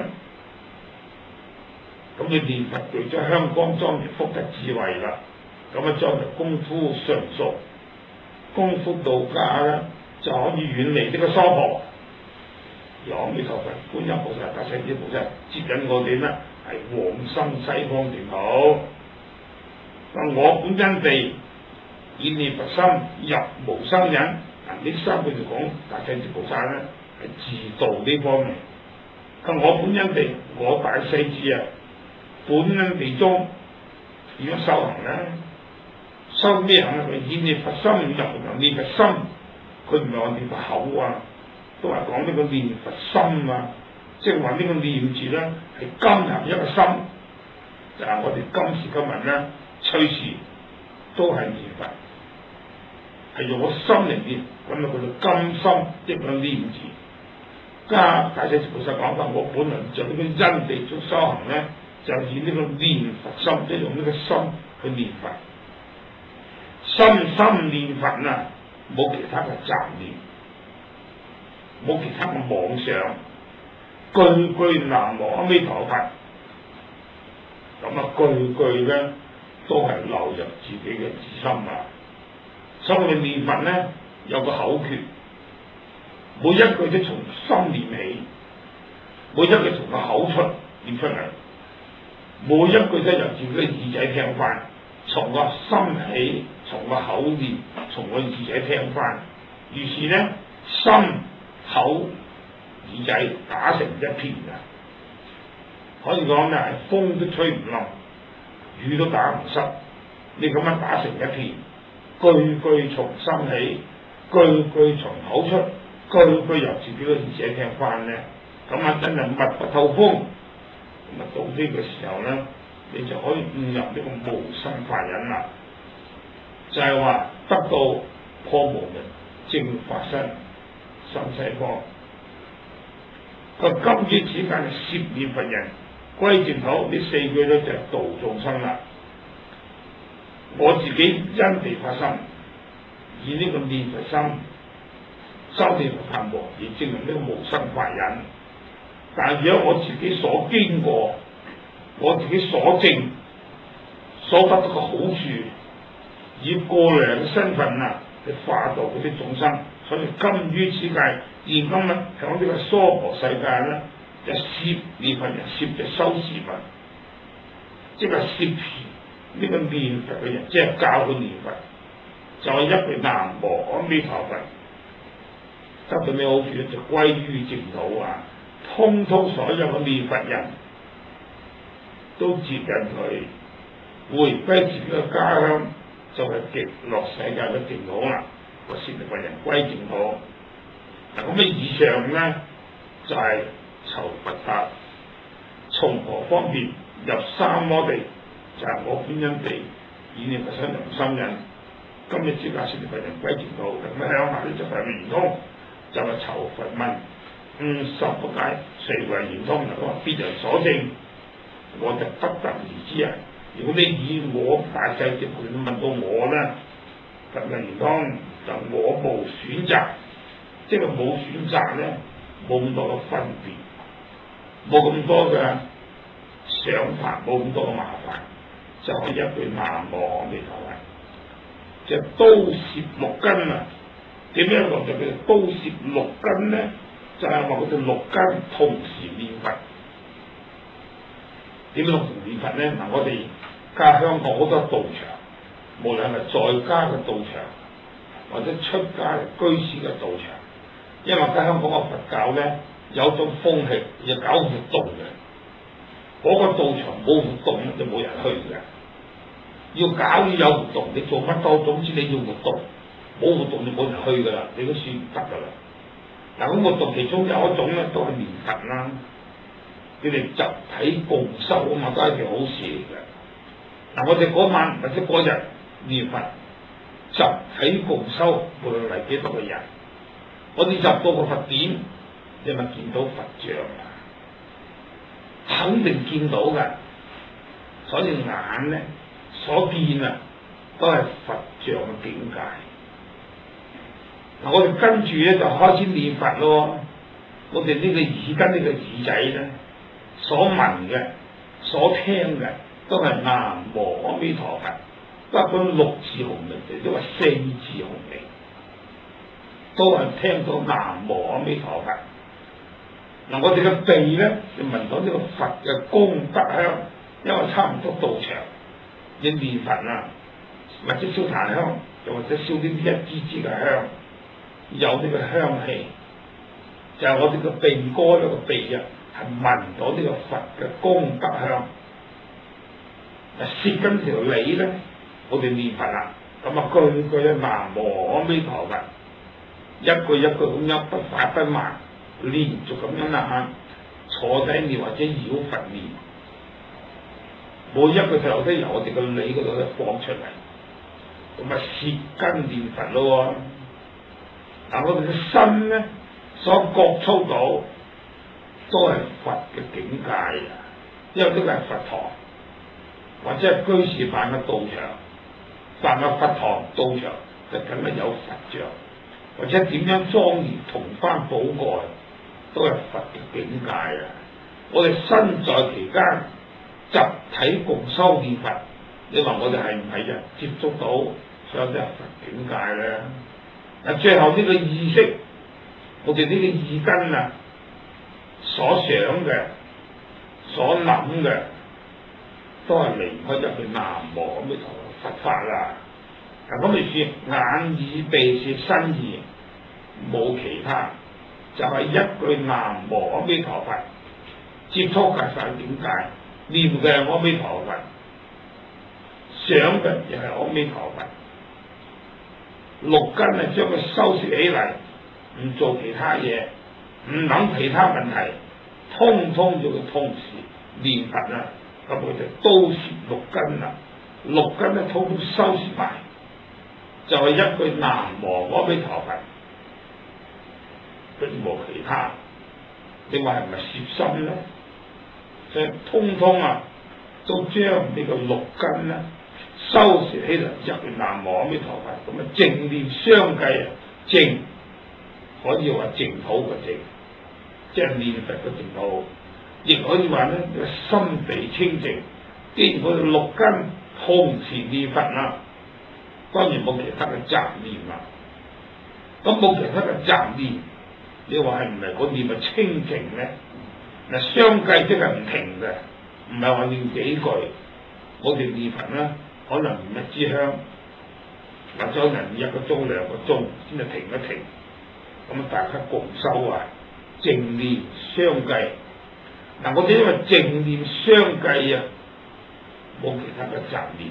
咁你念佛具足香光莊嚴福德智慧啦，咁啊將來功夫純熟，功夫到家咧就可以遠離呢個娑婆。由阿彌陀佛、觀音菩薩、大勢至菩薩接引我哋咧，係往生西方淨土。咁我本因地以念佛心入無生忍。嗱，呢三句就講大勢至菩薩咧係自度呢方面。咁我本因地，我大勢至啊，本因地中點樣修行咧？ 修咩行咧？佢以念佛心入同念佛心，佢唔係話念佛口啊，都係講呢個念佛心啊，即係話呢個念字咧係金合一個心，就係、是、我哋今時今日咧隨時都係念佛，係用個心嚟念，咁啊叫做金心，即係個念字。加大勢至菩薩講法，我本來就呢個因地中修行咧，就以呢個念佛心，即係用呢個心去念佛。心心念佛啊，冇其他嘅雜念，冇其他嘅妄想，句句南無阿彌陀佛，咁啊句句咧都係流入自己嘅自心啊。所以我哋念佛咧有個口訣，每一句都從心念起，每一句從個口出念出嚟，每一句都由自己嘅耳仔聽翻，從個心起。從個口念，從個耳仔聽翻，於是咧心口耳仔打成一片啊！可以講咧係風都吹唔冧，雨都打唔濕，你咁樣打成一片，句句從心起，句句從口出，句句由自己嘅耳仔聽翻咧，咁啊真係密不透風。咁啊到呢個時候咧，你就可以悟入呢個無生法忍啦。就係話得到破無明正法身生西方，個今於此間攝念佛人歸淨土，呢四句咧就係度眾生啦。我自己因地發心，以呢個念佛心修念佛法門而證明呢個無生法忍。但係如果我自己所經過，我自己所證所得到嘅好處，以過量嘅身份啊，去化度嗰啲眾生，所以今於此界，現今咧響呢個娑婆世界咧，就攝念佛人，攝就修持佛，即係攝持呢個念佛嘅人，即係教佢念佛，就係、是、一句南無阿彌陀佛，得到咩好處咧？就歸於淨土啊！通通所有嘅念佛人都接引佢回歸自己嘅家鄉。就係極樂世界嘅淨土啦，個攝念佛人歸淨土。嗱咁嘅以上咧就係、是、求佛法，從何方面入三摩地？就係、是、我本因地以念佛身入心印。今日之間攝念佛人歸淨土，咁向下呢就係圓通，就係、是、求佛問：嗯，十不解，誰為圓通？嗱，佢話別人所證，我就不得而知啊！如果你以我大勢至菩薩問到我咧，佛嘅圓通就我無選擇，即係冇選擇咧，冇咁多嘅分別，冇咁多嘅想法，冇咁多嘅麻煩，就係一句南無阿彌陀佛，就刀攝六根啊！點樣講就叫做刀攝六根咧？就係話嗰條六根同時念佛。點樣同時念佛咧？嗱，我哋家香港好多道場，無論係在家嘅道場，或者出家居士嘅道場，因為家香港嘅佛教咧有種風氣，要搞活動嘅，嗰、那個道場冇活動咧就冇人去嘅。要搞要有活動，你做乜都總之你要活動，冇活動就冇人去噶啦，你都算唔得噶啦。嗱，咁活動其中有一種咧都係念佛啦，佢哋集體共修啊嘛，都係一件好事嚟嘅。嗱，我哋嗰晚或者嗰日念佛，集體共修，無論嚟幾多個人，我哋入到個佛典，你咪見到佛像啊，肯定見到嘅。所以眼咧所見啊，都係佛像嘅境界。嗱，我哋跟住咧就開始念佛咯。我哋呢個耳根呢個耳仔咧，所聞嘅、所聽嘅，都係南無阿彌陀佛。不管六字洪名，亦都係四字洪名，都係聽到南無阿彌陀佛。嗱，我哋嘅鼻咧就聞到呢個佛嘅功德香，因為差唔多道場，你念佛啊，或者燒檀香，又或者燒呢啲一支支嘅香，有呢個香氣，就係、是、我哋個鼻哥呢個鼻啊，係聞到呢個佛嘅功德香。嗱，舌根條脷咧，我哋念佛啦， 咁啊句句咧南無阿彌陀佛，一句一句咁樣不快不慢，連續咁樣啦嚇，坐低念或者繞佛念，每一個時候都由我哋個脷嗰度咧放出嚟，咁啊舌根念佛咯。嗱，我哋嘅身咧所覺觸到都係佛嘅境界啊，因為呢個係佛堂，或者係居士辦嘅道場，辦嘅佛堂道場就梗係有佛像，或者點樣莊嚴銅幡寶蓋，都係佛嘅境界啊！我哋身在其間，集體共修念佛，你話我哋係唔係人接觸到上啲係佛境界咧？嗱，最後呢個意識，我哋呢個意根啊，所想嘅、所諗嘅，都係離唔開一句南無阿彌陀佛法啦。嗱，咁你說眼耳鼻舌身意冇其他，就係、是、一句南無阿彌陀佛，接觸嘅就係境界，念嘅係阿彌陀佛，想嘅亦係阿彌陀佛。六根啊，將佢收攝起嚟，唔做其他嘢，唔諗其他問題，通通要佢同時念佛啦。咁佢就都攝六根啦，六根咧通通收攝埋，就係、是、一句南無阿彌陀佛，並無其他。你話係咪攝心咧？所以通通啊，都將呢個六根咧收攝起嚟，一句南無阿彌陀佛，咁啊淨念相繼啊，淨可以話淨土嘅淨，即係念佛嘅淨土，亦可以話咧個心地清淨。既然我哋六根同時念佛啦，當然冇其他嘅雜念啦。咁冇其他嘅雜念，你話係唔係嗰念咪清淨咧？嗱，相繼即係唔停嘅，唔係話念幾句。我哋念佛咧，可能念一支香，或者可能念一個鐘兩個鐘先至停一停。咁啊，大家共修啊，淨念相繼。嗱，我哋因為淨念相繼啊，冇其他嘅雜念，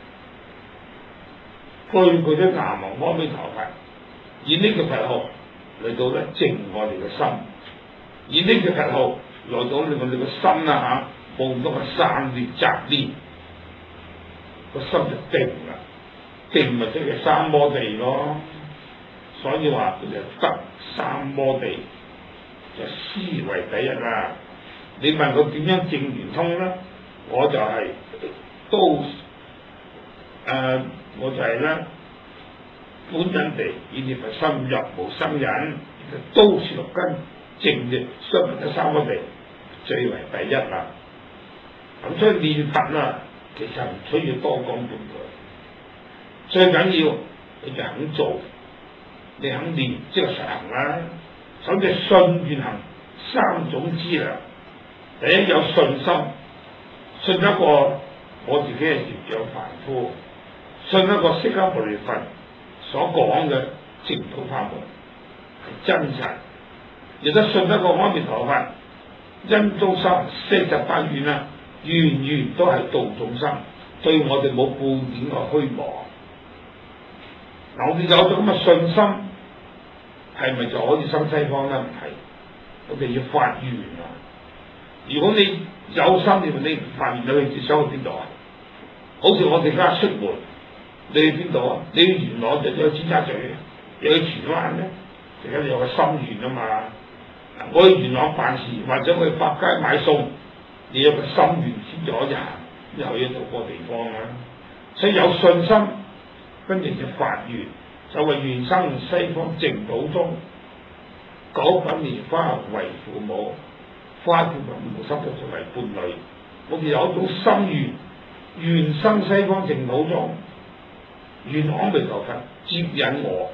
句句都南無阿彌陀佛，以呢個佛號嚟到咧淨我哋嘅心，以呢個佛號嚟到令我哋嘅心啦嚇，冇咁多嘅散亂雜念，個心就定啦，定咪即係三摩地咯。所以話佢就得三摩地，就思為第一啦。你問我點樣證圓通咧？我就係、是、都誒、呃，我就係咧本因地以念佛心入無生忍，都攝六根淨嘅相聞得三摩地，最為第一啦。咁所以念佛啊，其實唔需要多講半句，最緊要你就肯做，你肯念即係實行啦。首先信願行三種資糧。第一有信心，信一個我自己係業障凡夫，信一個釋迦牟尼佛所講嘅淨土法門係真實，亦都信一個阿彌陀佛因中生四十八願啊，願願都係度眾生，對我哋冇半點嘅虛妄。嗱，我哋有咗咁嘅信心，係咪就可以生西方咧？唔係，我哋要發願啊！如果你有心，你你唔發願，你去想去邊度啊？好似我哋而家出門，你去邊度啊？你去元朗就有尖沙咀，又去荃灣咧，而家你有個心願啊嘛。我去元朗辦事，或者去百佳買餸，你有個心願先至可以行，又去到個地方啊。所以有信心，跟住就發願，就為願生西方淨土中，九品蓮花為父母。花見同無心都作為伴侶，我哋有一種心願，願生西方淨土中，願阿彌陀佛接引我。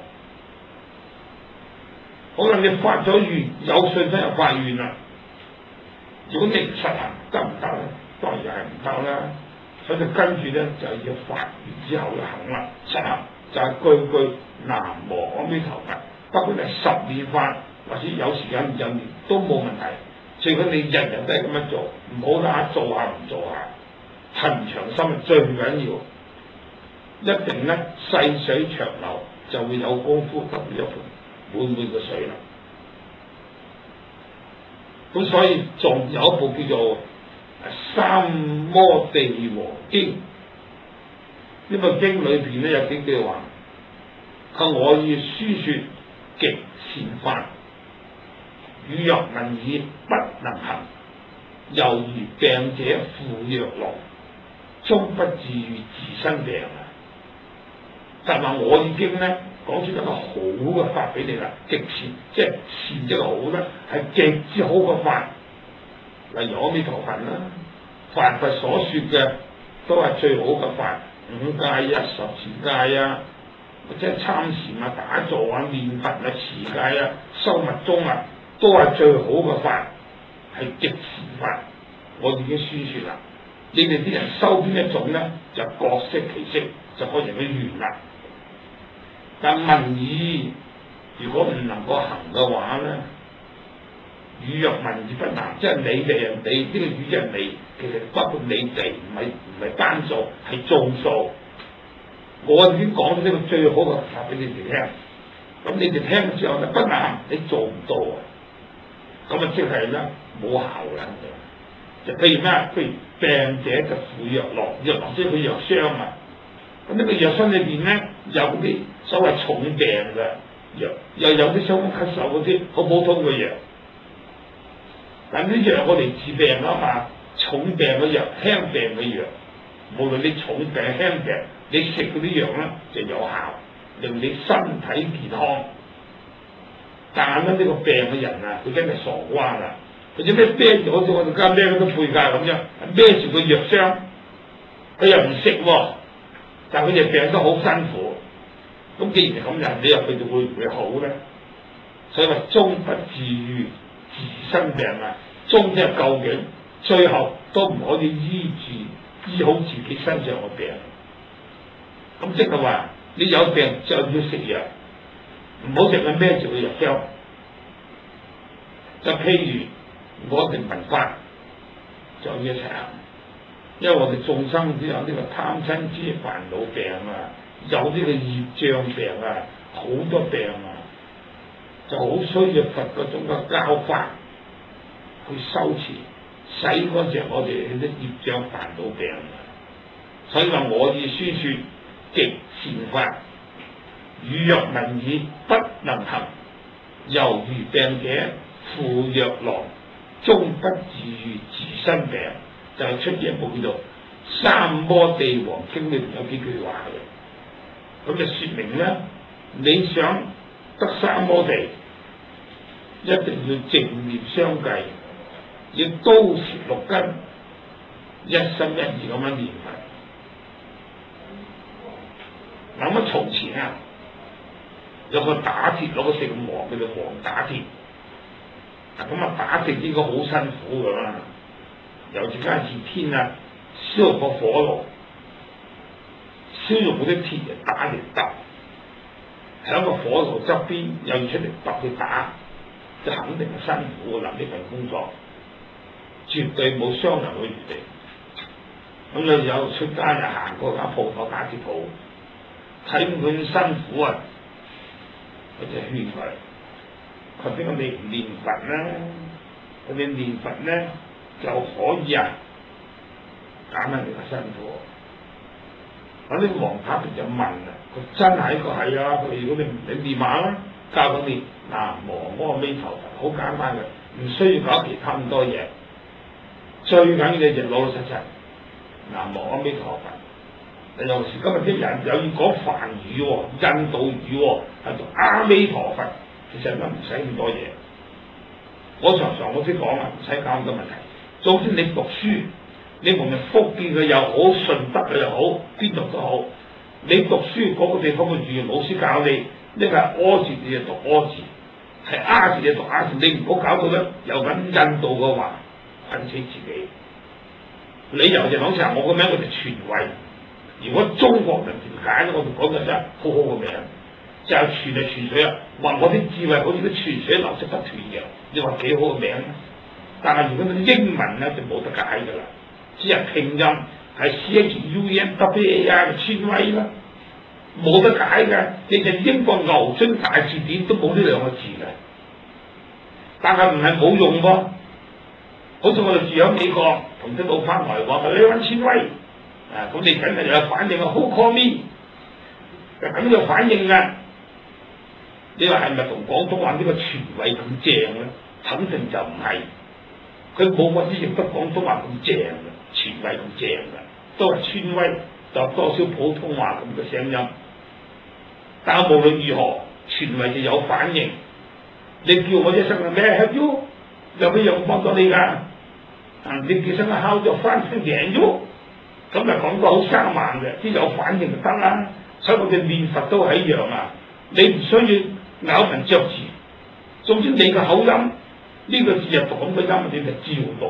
可能你發咗願，有信心又發願啦。如果你唔實行得唔得咧？當然係唔得啦。所以跟住咧就要發願之後就行啦，實行就係句句南無阿彌陀佛，不管係十念法或者有時間唔有念都冇問題。除非你日日都係咁樣做，唔好啦，做下唔做下，恒長心係最緊要。 一定咧細水長流，就會有功夫得一盆滿滿嘅水啦。咁所以仲有一部叫做《三摩地王經》，呢部經裏邊咧有幾句話：佢我以書說極善法，汝若聞已不能行，猶如病者服藥落，終不治愈自身病啊！就話我已經咧講出一個好嘅法俾你啦，極善，即係善即係好啦，係極之好嘅法。例如阿彌陀佛啦，凡佛所說嘅都係最好嘅法，五戒啊、十善戒啊，或者參禪啊、打坐啊、念佛啊、持戒啊、修密宗啊，都係最好嘅法，係極善法。我已經宣說啦，你哋啲人修邊一種咧，就各適其適，就可以去圓啦。但聞已如果唔能夠行嘅話咧，汝若聞已不能，即係你哋人哋呢個語人哋，其實包括你哋，唔係唔係單數，係眾數。我已經講咗呢個最好嘅法俾你哋聽，咁你哋聽之後咧不能行，你做唔到啊，咁啊即係咧冇效啦。就譬如咩？譬如病者就服藥落，藥落即係佢藥箱啊。咁呢個藥箱裏邊咧有啲所謂重病嘅藥，又有啲傷風咳嗽嗰啲好普通嘅藥。但呢藥我哋治病啊嘛，重病嘅藥、輕病嘅藥，無論你重病輕病，你食嗰啲藥咧就有效，令你身體健康。但係咧呢個病嘅人啊，佢真係傻瓜啦！佢做咩孭住好似我哋家孭嗰啲背架咁樣，孭住個藥箱，佢又唔食喎，但係佢哋病得好辛苦。咁既然係咁，人你入去就會唔會好咧？所以話終不治愈自身病啊，終即係究竟最後都唔可以醫治醫好自己身上嘅病。咁即係話你有病就要食藥，唔好淨係孭住個藥箱。就譬如我哋聞法就要一齊行，因為我哋眾生都有呢個貪嗔癡煩惱病啊，有呢個業障病啊，好多病啊，就好需要佛嗰種嘅教法去修持，洗乾淨我哋啲業障煩惱病啊。所以話我以宣說極善法，汝若聞已不能行，猶如病者服藥落，終不治愈自身病。就係出現一部叫做《三摩地王經》裏邊有幾句話嘅，咁就說明咧，你想得三摩地，一定要正念相繼，要刀持六根，一心一意咁樣念佛。嗱咁從前啊，有個打鐵攞個姓黃叫做黃打鐵，咁啊打鐵應該好辛苦噶啦。有時間熱天啊，燒個火爐，燒用嗰啲鐵嚟打嚟揼，喺個火爐側邊又要出嚟揼去打，就肯定係辛苦噶啦，呢份工作絕對冇商量嘅餘地。咁有有出街就行過間鋪頭打鐵鋪，睇佢辛苦啊，我就勸佢，佢點解你唔念佛咧？佢哋念佛咧就可以啊，減輕你嘅辛苦。咁呢個黃太就問啦，佢真係個係啊！佢如果你你念下啦，教佢念南無阿彌陀佛，好簡單嘅，唔需要搞其他咁多嘢。最緊要嘅就老老實實南無阿彌陀佛。尤其是今日啲人又要講梵語喎、印度語喎，係做阿彌陀佛，其實都唔使咁多嘢。我常常我先講啊，唔使搞咁多問題。總之你讀書，你無論福建嘅又好，順德嘅又好，邊度都好，你讀書嗰個地方嘅語言老師教你，呢個係柯字你就讀柯字，係啊字你就讀啊字，你唔好搞到咧有緊印度嘅話，困死自己。理由就好似我個名我哋傳位，如果中國人點解咧？我哋講嘅真係好好個名，就係傳嚟傳水啊！話我啲智慧好似啲泉水流出不斷嘅，你話幾好個名？但係如果你英文咧就冇得解㗎啦，只係拼音係 C H U N W A R 嘅川威啦， 冇得解嘅。你就英國牛津大字典都冇呢兩個字嘅，但係唔係冇用噃。好似我哋住喺美國，同啲老翻來話：你揾千威啊！咁你梗係有反應啊 ，Who call me？ 就咁有反應㗎。你話係咪同廣東話呢個傳位咁正咧？肯定就唔係。佢冇法子譯得廣東話咁正嘅，傳位咁正嘅，都係川威，就多少普通話咁嘅聲音。但係無論如何，傳位就有反應。你叫我一聲係咩 help you？ 有咩用幫到你㗎？啊！你叫聲敲咗翻聲贏咗，咁就講到好生猛嘅，啲有反應就得啦。所以我哋念佛都係一樣啊！你唔需要咬文嚼字，總之你個口音呢、這個字係讀咁嘅音，你就照讀。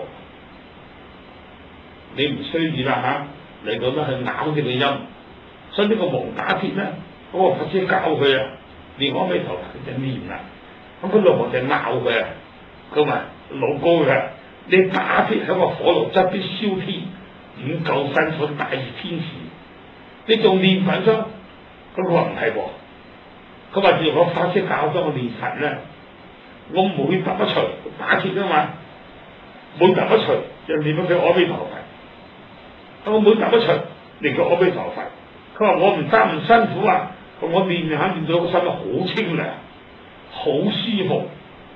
你唔需要啦嚇嚟講咧去咬呢個音。所以呢個黃打鐵咧，嗰、那個法師教佢啊，念阿彌陀佛佢就念啦。咁佢老婆就鬧佢啊，佢話老高嘅，你打鐵喺個火爐側邊燒天，已經夠辛苦大熱天時，你仲念佛啫？咁佢話唔係喎，佢話如果法師教咗我念佛咧，我每揼一錘打鐵啊嘛，每揼一錘就念咗佢阿彌陀佛。我每揼一錘念佢阿彌陀佛。佢話我唔得唔辛苦啊，我念下念到個心好清涼，好舒服。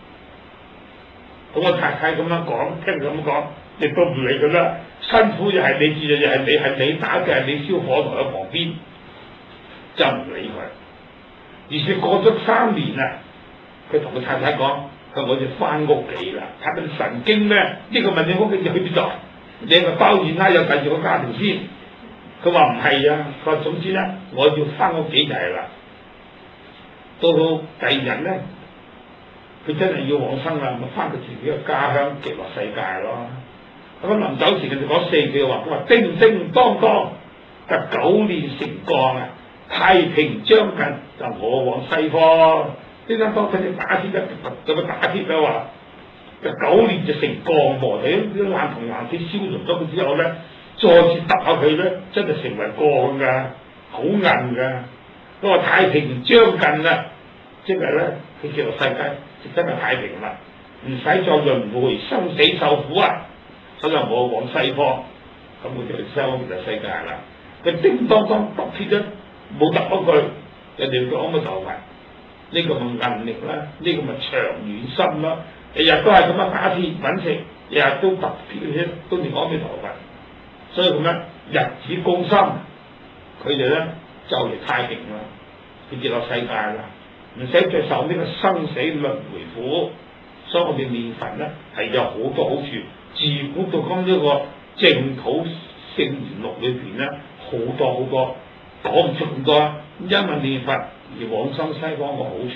咁我太太咁樣講，聽佢咁講，亦都唔理佢啦。辛苦又係你自然，又係你係你打嘅，係你燒火台喺旁邊，就唔理佢。而是過咗三年啊，佢同佢太太講：佢我就翻屋企啦。睇到神經咩？呢、這個問你屋企要去邊度？你咪包二奶有第二個家庭先。佢話唔係啊，佢話總之咧，我要翻屋企就係啦。到到第二日咧，佢真係要往生啦，咪翻到自己嘅家鄉極樂世界咯。咁臨走時佢就講四句話，佢話叮叮當當，就九年成降啊，太平將近，就我往西方。叮叮當當就打鐵一咁樣打鐵啦話，就九年就成降喎。你啲爛銅爛鐵燒融咗佢之後咧，再次揼下佢咧，真係成為鋼㗎，好硬㗎。佢話太平將近啦，即係咧，佢極樂世界就真係太平啦，唔使再輪迴生死受苦啊！所以我往西方，咁我就去西方極樂世界啦。佢叮當當揼鐵咧，冇揼一句，人哋講乜頭髮？呢個咪韌力啦，呢個咪長遠心啦。日日都係咁樣打鐵揾食，日日都揼鐵嘅啫，都連講咩頭髮？所以咁樣日子高深，佢哋咧就嚟太平啦，佢極樂世界啦，唔使再受呢個生死輪迴苦。所以我哋念佛咧係有好多好處。自古到今呢個淨土聖言錄裏邊咧，好多好多講唔出咁多，因為念佛而往生西方嘅好處。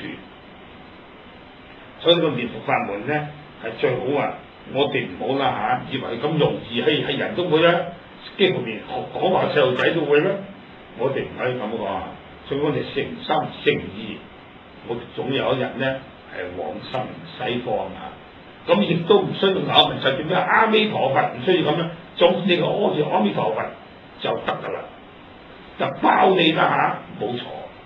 所以呢個念佛法門咧係最好啊！我哋唔好啦嚇，以為咁容易，係係人都會啦，幾乎連學講話細路仔都會啦。我哋唔可以咁講，所以我哋誠心誠意，我哋總有一日咧係往生西方啊！咁亦都唔需要咬文嚼字咩阿彌陀佛，唔需要咁樣，總之你個屙住阿彌陀佛就得噶啦，就包你啦嚇，冇錯，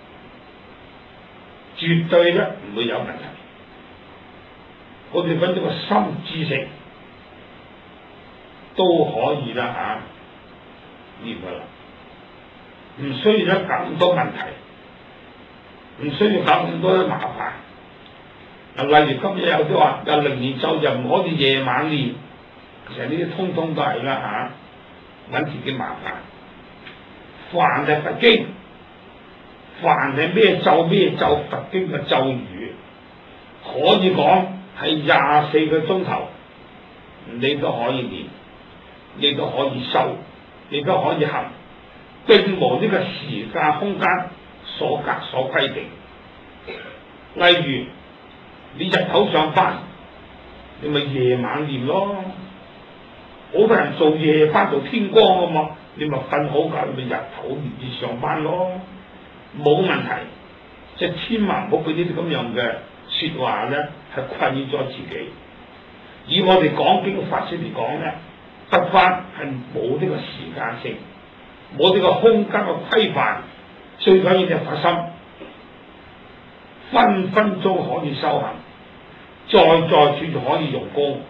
絕對咧唔會有問題。我哋揾到個心知識都可以啦嚇，念噶啦，唔需要搞咁多問題，唔需要搞咁多麻煩。例如今日有啲話有靈言咒就唔可以夜晚念，其實呢啲通通都係啦嚇，揾自己麻煩。凡係佛經，凡係咩咒咩咒佛經嘅咒語，可以講係廿四個鐘頭，你都可以念，你都可以修，你都可以行，並無呢個時間空間所格所規定。例如你日頭上班，你咪夜晚念咯。好多人做夜班做天光啊嘛，你咪瞓好覺，你咪日頭念住上班咯，冇問題。即係千萬唔好俾呢啲咁樣嘅説話咧，係困擾咗自己。以我哋講經嘅法師嚟講咧，得翻係冇呢個時間性，冇呢個空間嘅規範， 最緊要就發心，分分鐘可以修行，在在處就可以用功，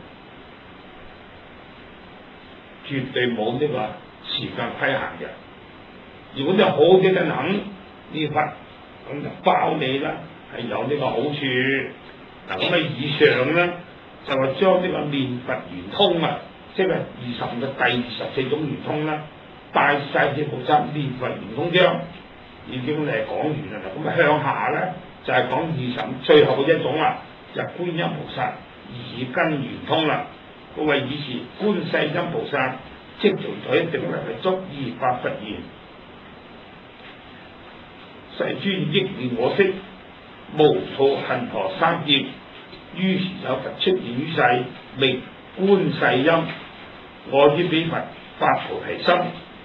絕對冇呢個時間規限嘅。如果你好啲嘅肯呢佛，咁就包你啦，係有呢個好處。嗱，咁啊以上咧就係將呢個念佛圓通啊，即係二十五嘅第二十四種圓通啦，大勢至菩薩念佛圓通章已經嚟講完啦。咁啊向下咧就係、是、講二十五最後嘅一種啦，就係、觀音菩薩耳根圓通啦。各位以前觀世音菩薩即做咗一定係足以發佛言：世尊憶念我昔，無措恨何三劫。於是有佛出現於世，名觀世音。我於彼佛發菩提心，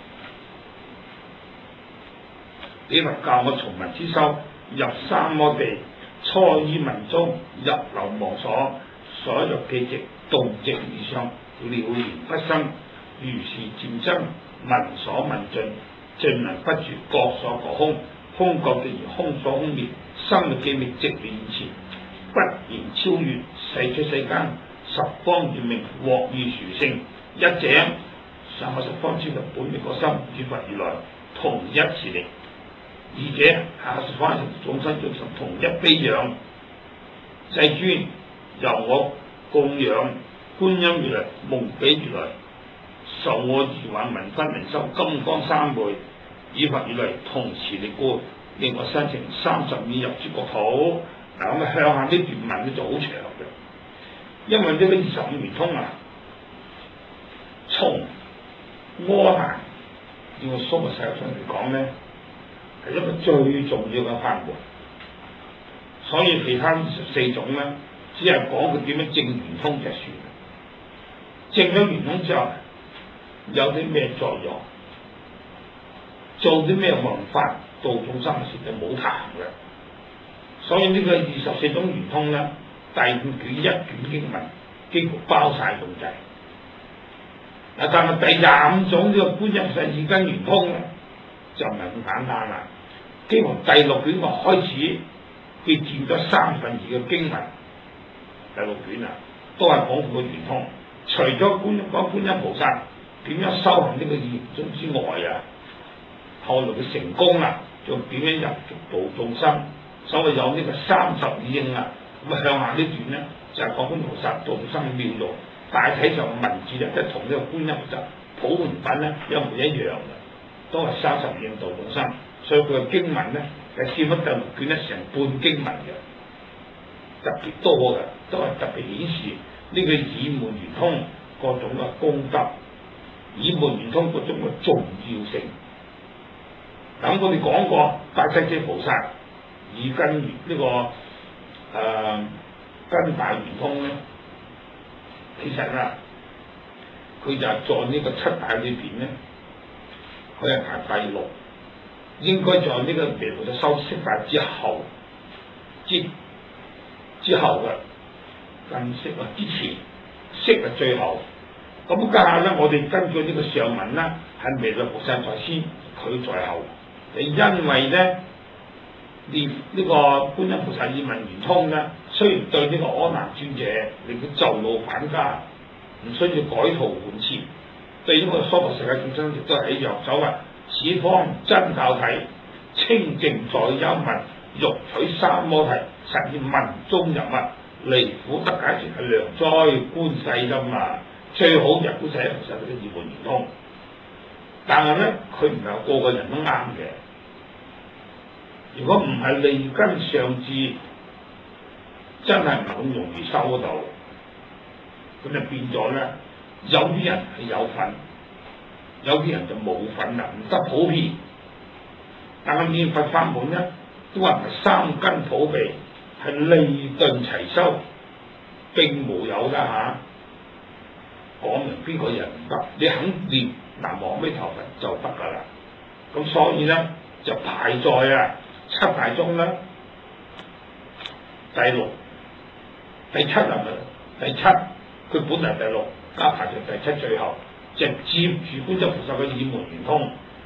彼佛教我從文之修，入三摩地，初於文中，入流忘所，所欲記直，動直而上，了然不生。如是漸增，聞所聞盡，盡能不絕，各所各空，空覺既然空所空滅，生滅既滅，直現前。不言超越，世出世間，十方圓明，獲遇殊勝。一者三十方諸佛本力個心與佛如來同一慈力；二者下十方眾生眾生同一悲仰。世尊由我供養觀音如來，蒙彼如來受我如幻聞分明修金剛三昧，與佛如來同慈力故，令我生成三十二入諸國土。嗱，咁啊向下呢段文咧就好長嘅，因為呢個二十五圓通啊，從阿難呢個蘇密世界上嚟講咧，係一個最重要嘅法門。所以其他二十四種咧，只係講佢點樣證圓通就算。證咗圓通之後，有啲咩作用，做啲咩弘法度眾生嘅事就冇談嘅。所以呢個二十四種圓通咧，第五卷一卷經文幾乎包晒咁滯。嗱，但係第廿五種呢個觀音菩薩耳根圓通咧，就唔係咁簡單啦。幾乎第六卷嘅開始，佢佔咗三分二嘅經文。第六卷啊，都係講佢嘅圓通。除咗觀音講觀音菩薩點樣修行呢個圓通之外啊，後來佢成功啦，仲點樣入度眾生？所謂有呢個三十二應啊，咁啊向下呢段咧就係、是、講觀音菩薩度眾生嘅妙用，大體上嘅文字咧，即係同呢個觀音菩薩普門品咧一模一樣嘅，都係三十二應度眾生。所以佢嘅經文咧係佔咗第六卷咧成半經文嘅，特別多嘅，都係特別顯示呢個耳門圓通各種嘅功德，耳門圓通各種嘅重要性。咁我哋講過大勢至菩薩耳根呢、這個誒、呃、根大圓通咧，其實啊，佢就係在呢個七大裏邊咧，佢係排第六，應該在呢個彌勒菩薩修釋法之後，之之後嘅根釋啊，之前釋係最後。咁家下咧，我哋根據呢個上文啦，係彌勒菩薩在先，佢在後。你因為咧，念呢個觀音菩薩耳聞圓通咧，雖然對呢個阿難尊者令佢就路返家，唔需要改途換次，對呢個娑婆世界眾生亦都係一樣。走啊，此方真教體，清淨在幽默，欲取三摩提，實現文中入物，離苦得解脫係良哉觀世音啊！最好就係觀世音菩薩嘅耳聞圓通，但係咧，佢唔係個個人都啱嘅。如果唔係利根上智，真係唔係咁容易收得到，咁就變咗咧。有啲人係有份，有啲人就冇份啦，唔得普遍。但係念佛法門咧，都話唔係三根普被，係利鈍齊收，並無有啦嚇。講明邊個人唔得，你肯念南無阿彌陀佛就得噶啦。咁所以咧就排在啊七大中啦，第六、第七係咪？第七佢本嚟第六，加排在第七最後，就接住觀音菩薩嘅耳門圓通。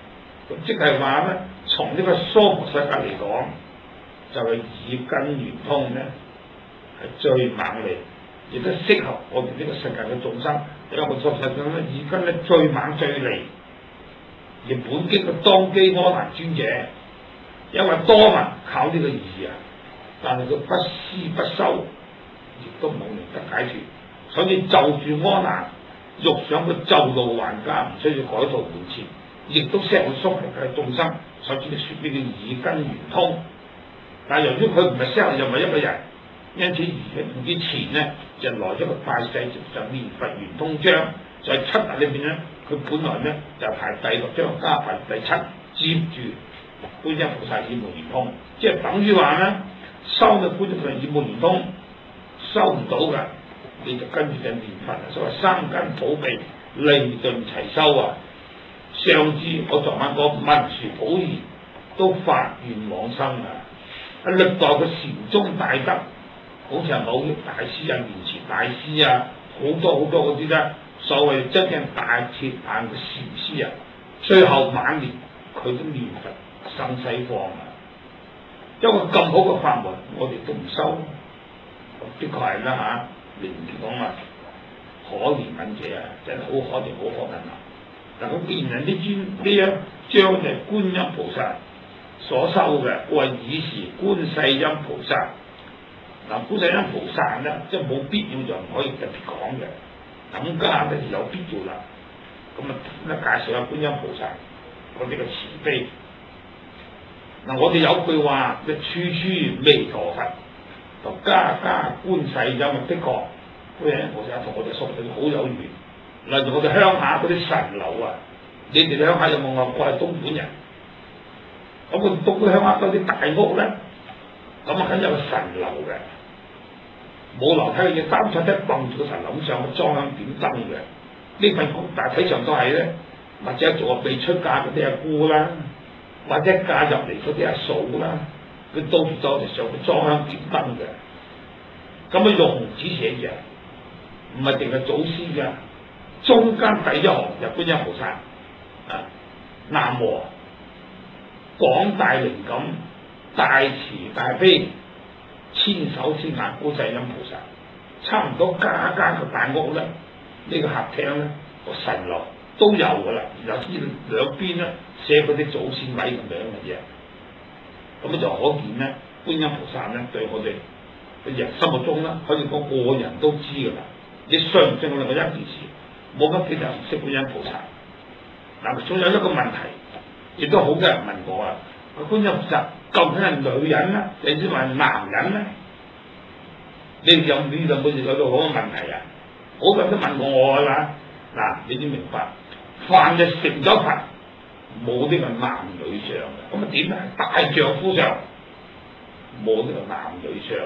咁即係話咧，從呢個娑婆世界嚟講，就係、是、耳根圓通咧係最猛烈，亦都適合我哋呢個世界嘅眾生。因為我所實講咧，耳根咧最猛最利。而本經嘅當機阿難尊者，因為多聞靠呢個耳啊，但係佢不思不修，亦都冇能得解脫，所以就住阿難欲想佢就路還家，唔需要改途換前，亦都適合娑婆嘅眾生，所以就說呢個耳根圓通。但係由於佢唔係適合任何一個人，因此而唔之前呢，就來咗個大勢至就念佛圓通章，在七大裏邊咧。佢本來咧就排第六章加排第七，接住觀音菩薩耳目圓通，即係等於話咧收嘅觀音菩薩耳目圓通收唔到嘅，你就跟住就念佛，所謂三根普被利盡齊收啊！上至我昨晚講文殊普賢都發願往生啊！喺歷代嘅禪宗大德，好似係某啲大師啊、蓮池大師啊，好多好多嗰啲咧。所謂真正大徹眼嘅禪師啊，最後晚年佢都念佛生西方啊！因為咁好嘅法門，我哋都唔收，的確係啦嚇。你唔講啊，可憐憫者啊，真係好可憐，好可憐啊！嗱，咁既然呢尊呢一章就係觀音菩薩所收嘅，我話以是觀世音菩薩。嗱，觀世音菩薩咧，即係冇必要就唔可以特別講嘅。咁家咧就有必要啦，咁啊咧介紹下觀音菩薩嗰啲嘅慈悲。嗱，我哋有句話，嘅處處彌陀佛，就家家觀世音啊，的確，觀音菩薩同我哋宿命好有緣。例如我哋鄉下嗰啲神樓啊，你哋鄉下有冇啊？我係東莞人，咁我哋東莞鄉下嗰啲大屋咧，咁啊梗有個神樓嘅。冇樓梯嘅嘢，三層一蹦住個神樓上去裝香點燈嘅，呢份工大體上都係咧，或者做個未出嫁嗰啲阿姑啦，或者嫁入嚟嗰啲阿嫂啦，佢到處走嚟上去裝香點燈嘅。咁啊用紅紙寫嘅，唔係淨係祖師嘅，中間第一行就觀音菩薩啊，南無廣大靈感大慈大悲。千手千眼觀世音菩薩，差唔多家家個大屋咧，呢、這個客廳咧個神樓都有噶啦，有啲兩邊咧寫嗰啲祖先位咁樣嘅嘢，咁就可見咧觀音菩薩咧對我哋嘅人心目中咧，可以講個人都知噶啦。你信唔信我另外一件事，冇乜幾多人唔識觀音菩薩。嗱，仲有一個問題，亦都好多人問我啊，個觀音菩薩究竟係女人咧，定係話男人咧？你哋有你有冇有到嗰個問題啊？好多人都問過我啦。嗱，你要明白，凡係成咗佛，冇呢個男女相嘅。咁啊點咧？大丈夫相，冇呢個男女相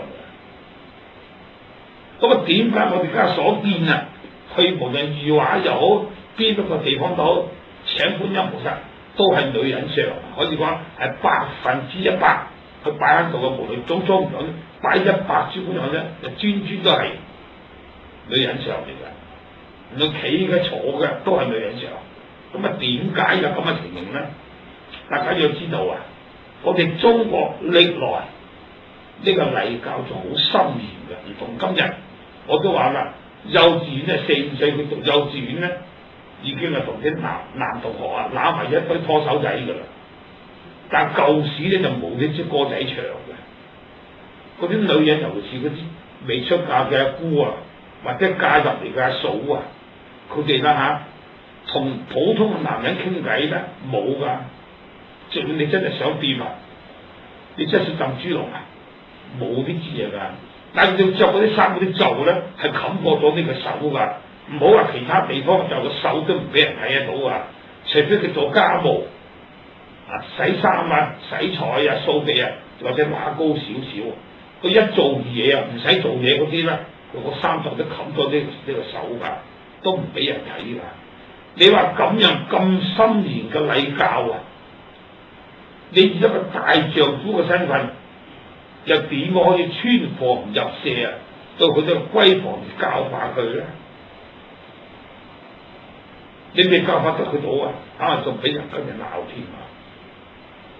嘅。咁啊點解我哋而家所見啊？去無論御畫又好，邊一個地方都好，請觀音菩薩都係女人相，可以講係百分之一百。佢擺喺度嘅，無論裝裝唔裝，擺一百尊觀音咧，就尊尊都係女人相嚟嘅。佢企嘅、坐嘅都係女人相。咁啊，點解有咁嘅情形咧？大家要知道啊，我哋中國歷來呢個禮教就好森嚴嘅，唔同今日。我都話啦，幼稚園咧四五歲佢讀幼稚園咧，已經係同啲男男同學啊攬埋一堆拖手仔㗎啦。但舊時咧就冇呢支歌仔唱嘅，嗰啲女人尤其是嗰啲未出嫁嘅阿姑啊，或者嫁入嚟嘅阿嫂啊，佢哋啦嚇，同普通嘅男人傾偈咧冇㗎，即係你真係想掂啊，你真係想浸豬籠啊，冇呢啲嘢㗎。但係要着嗰啲衫嗰啲袖咧係冚過咗呢個手㗎，唔好話其他地方就個手都唔俾人睇得到啊，除非佢做家務。啊！洗衫啊、洗菜啊、掃地啊，或者拉高少少。佢一做嘢啊，唔使做嘢嗰啲咧，佢個衫袖都冚咗呢呢個手㗎，都唔俾人睇㗎。你話咁樣咁森嚴嘅禮教啊，你以一個大丈夫嘅身份，又點可以穿房入舍啊？到佢哋閨房教化佢咧？你未教化得佢到啊？啊，仲俾人跟人鬧添啊！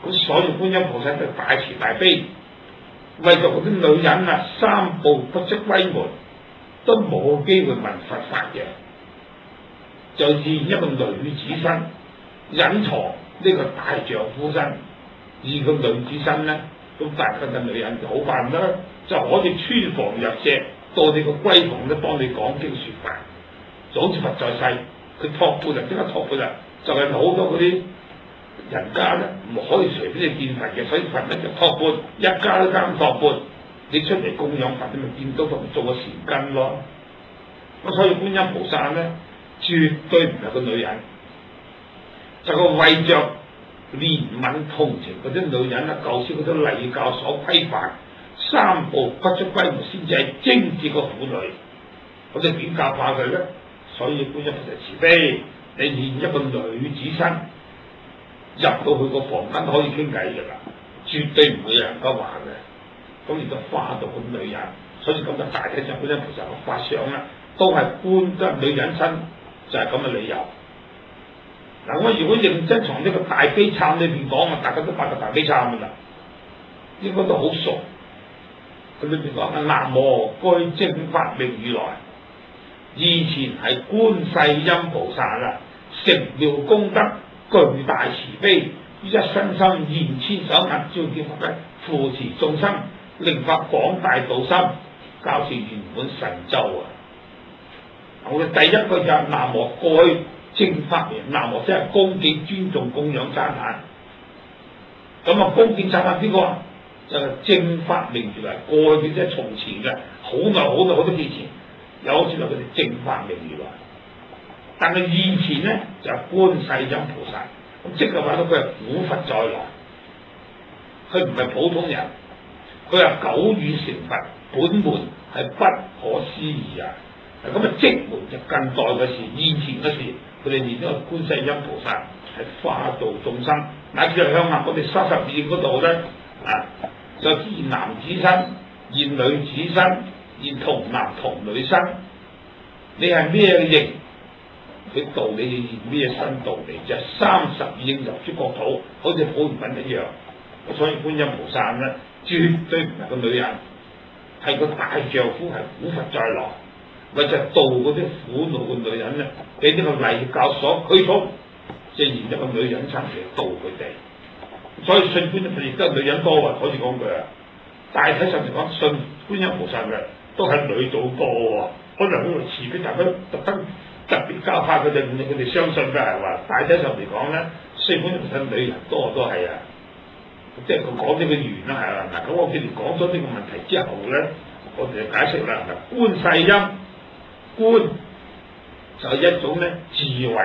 咁所以觀音菩薩就大慈大悲，為到嗰啲女人啊，三步不出閨門，都冇機會聞佛法嘅，就現一個女子身隱藏呢個大丈夫身，以個女子身咧，咁大家嘅女人就好辦啦，就可以穿房入舍到你個閨房咧，幫你講經說法，就好似佛在世，佢託缽就即刻託缽啦，就係、是、好多嗰啲人家咧唔可以隨便去見佛嘅，所以佛咧就託缽，一家都啱託缽，你出嚟供養佛，你咪見到佛做個善根咯。咁所以觀音菩薩咧，絕對唔係個女人，就個為着憐憫同情嗰啲女人啊，舊時嗰啲禮教所規範，三步不出閨門先至係貞潔個婦女，咁你點教化佢咧？所以觀音菩薩慈悲，你現一個女子身入到去個房間可以傾偈嘅啦，絕對唔會有人家話嘅。咁亦都化到個女人，所以咁就大體上觀音菩薩個法相啦，都係觀得女人身，就係咁嘅理由。嗱，我如果認真從呢個大悲懺裏邊講啊，大家都發個大悲懺噶啦，應該都好熟。佢裏邊講啊，南無該正法明如來，以前係觀世音菩薩啦，成妙功德，巨大慈悲，一身心現千手壓照見佛咧，扶持眾生，令發廣大道心，教示圓滿神咒啊！我哋第一個就係南無該正法明，南無即係恭敬尊重供養讚歎。咁啊，恭敬讚歎邊個啊？就係正法明如來，過去即係從前嘅，好耐好耐好多年前，有好似話佢哋正法明如來。但係現前咧就係、是、觀世音菩薩，咁即係話到佢係古佛再來，佢唔係普通人，佢係久遠成佛，本門係不可思議啊！咁啊，即門就近代嘅事，現前嘅事，佢哋念咗個觀世音菩薩係化度眾生，乃至係向下我哋三十二嗰度咧啊，就現男子身、現女子身、現童男童女身，你係咩形？佢道理要現咩身道理？就係、是、三十二應入諸國土，好似普賢品一樣。所以觀音菩薩咧，絕對唔係個女人，係個大丈夫，係古佛再來。為就度嗰啲苦惱嘅女人咧，俾呢個禮教所驅促，即係現一個女人身嚟度佢哋。所以信觀音菩薩亦都係女人多啊，可以講句啊。大體上嚟講，信觀音菩薩嘅都係女道多喎。可能呢個慈悲大家特登特別教化佢哋，令佢哋相信嘅係話，大體上嚟講咧，信觀音菩薩女人多都係啊。即係佢講呢個緣啦，係嘛嗱。咁我既然講咗呢個問題之後咧，我哋就解釋啦，係咪觀世音？觀就係一種咧智慧，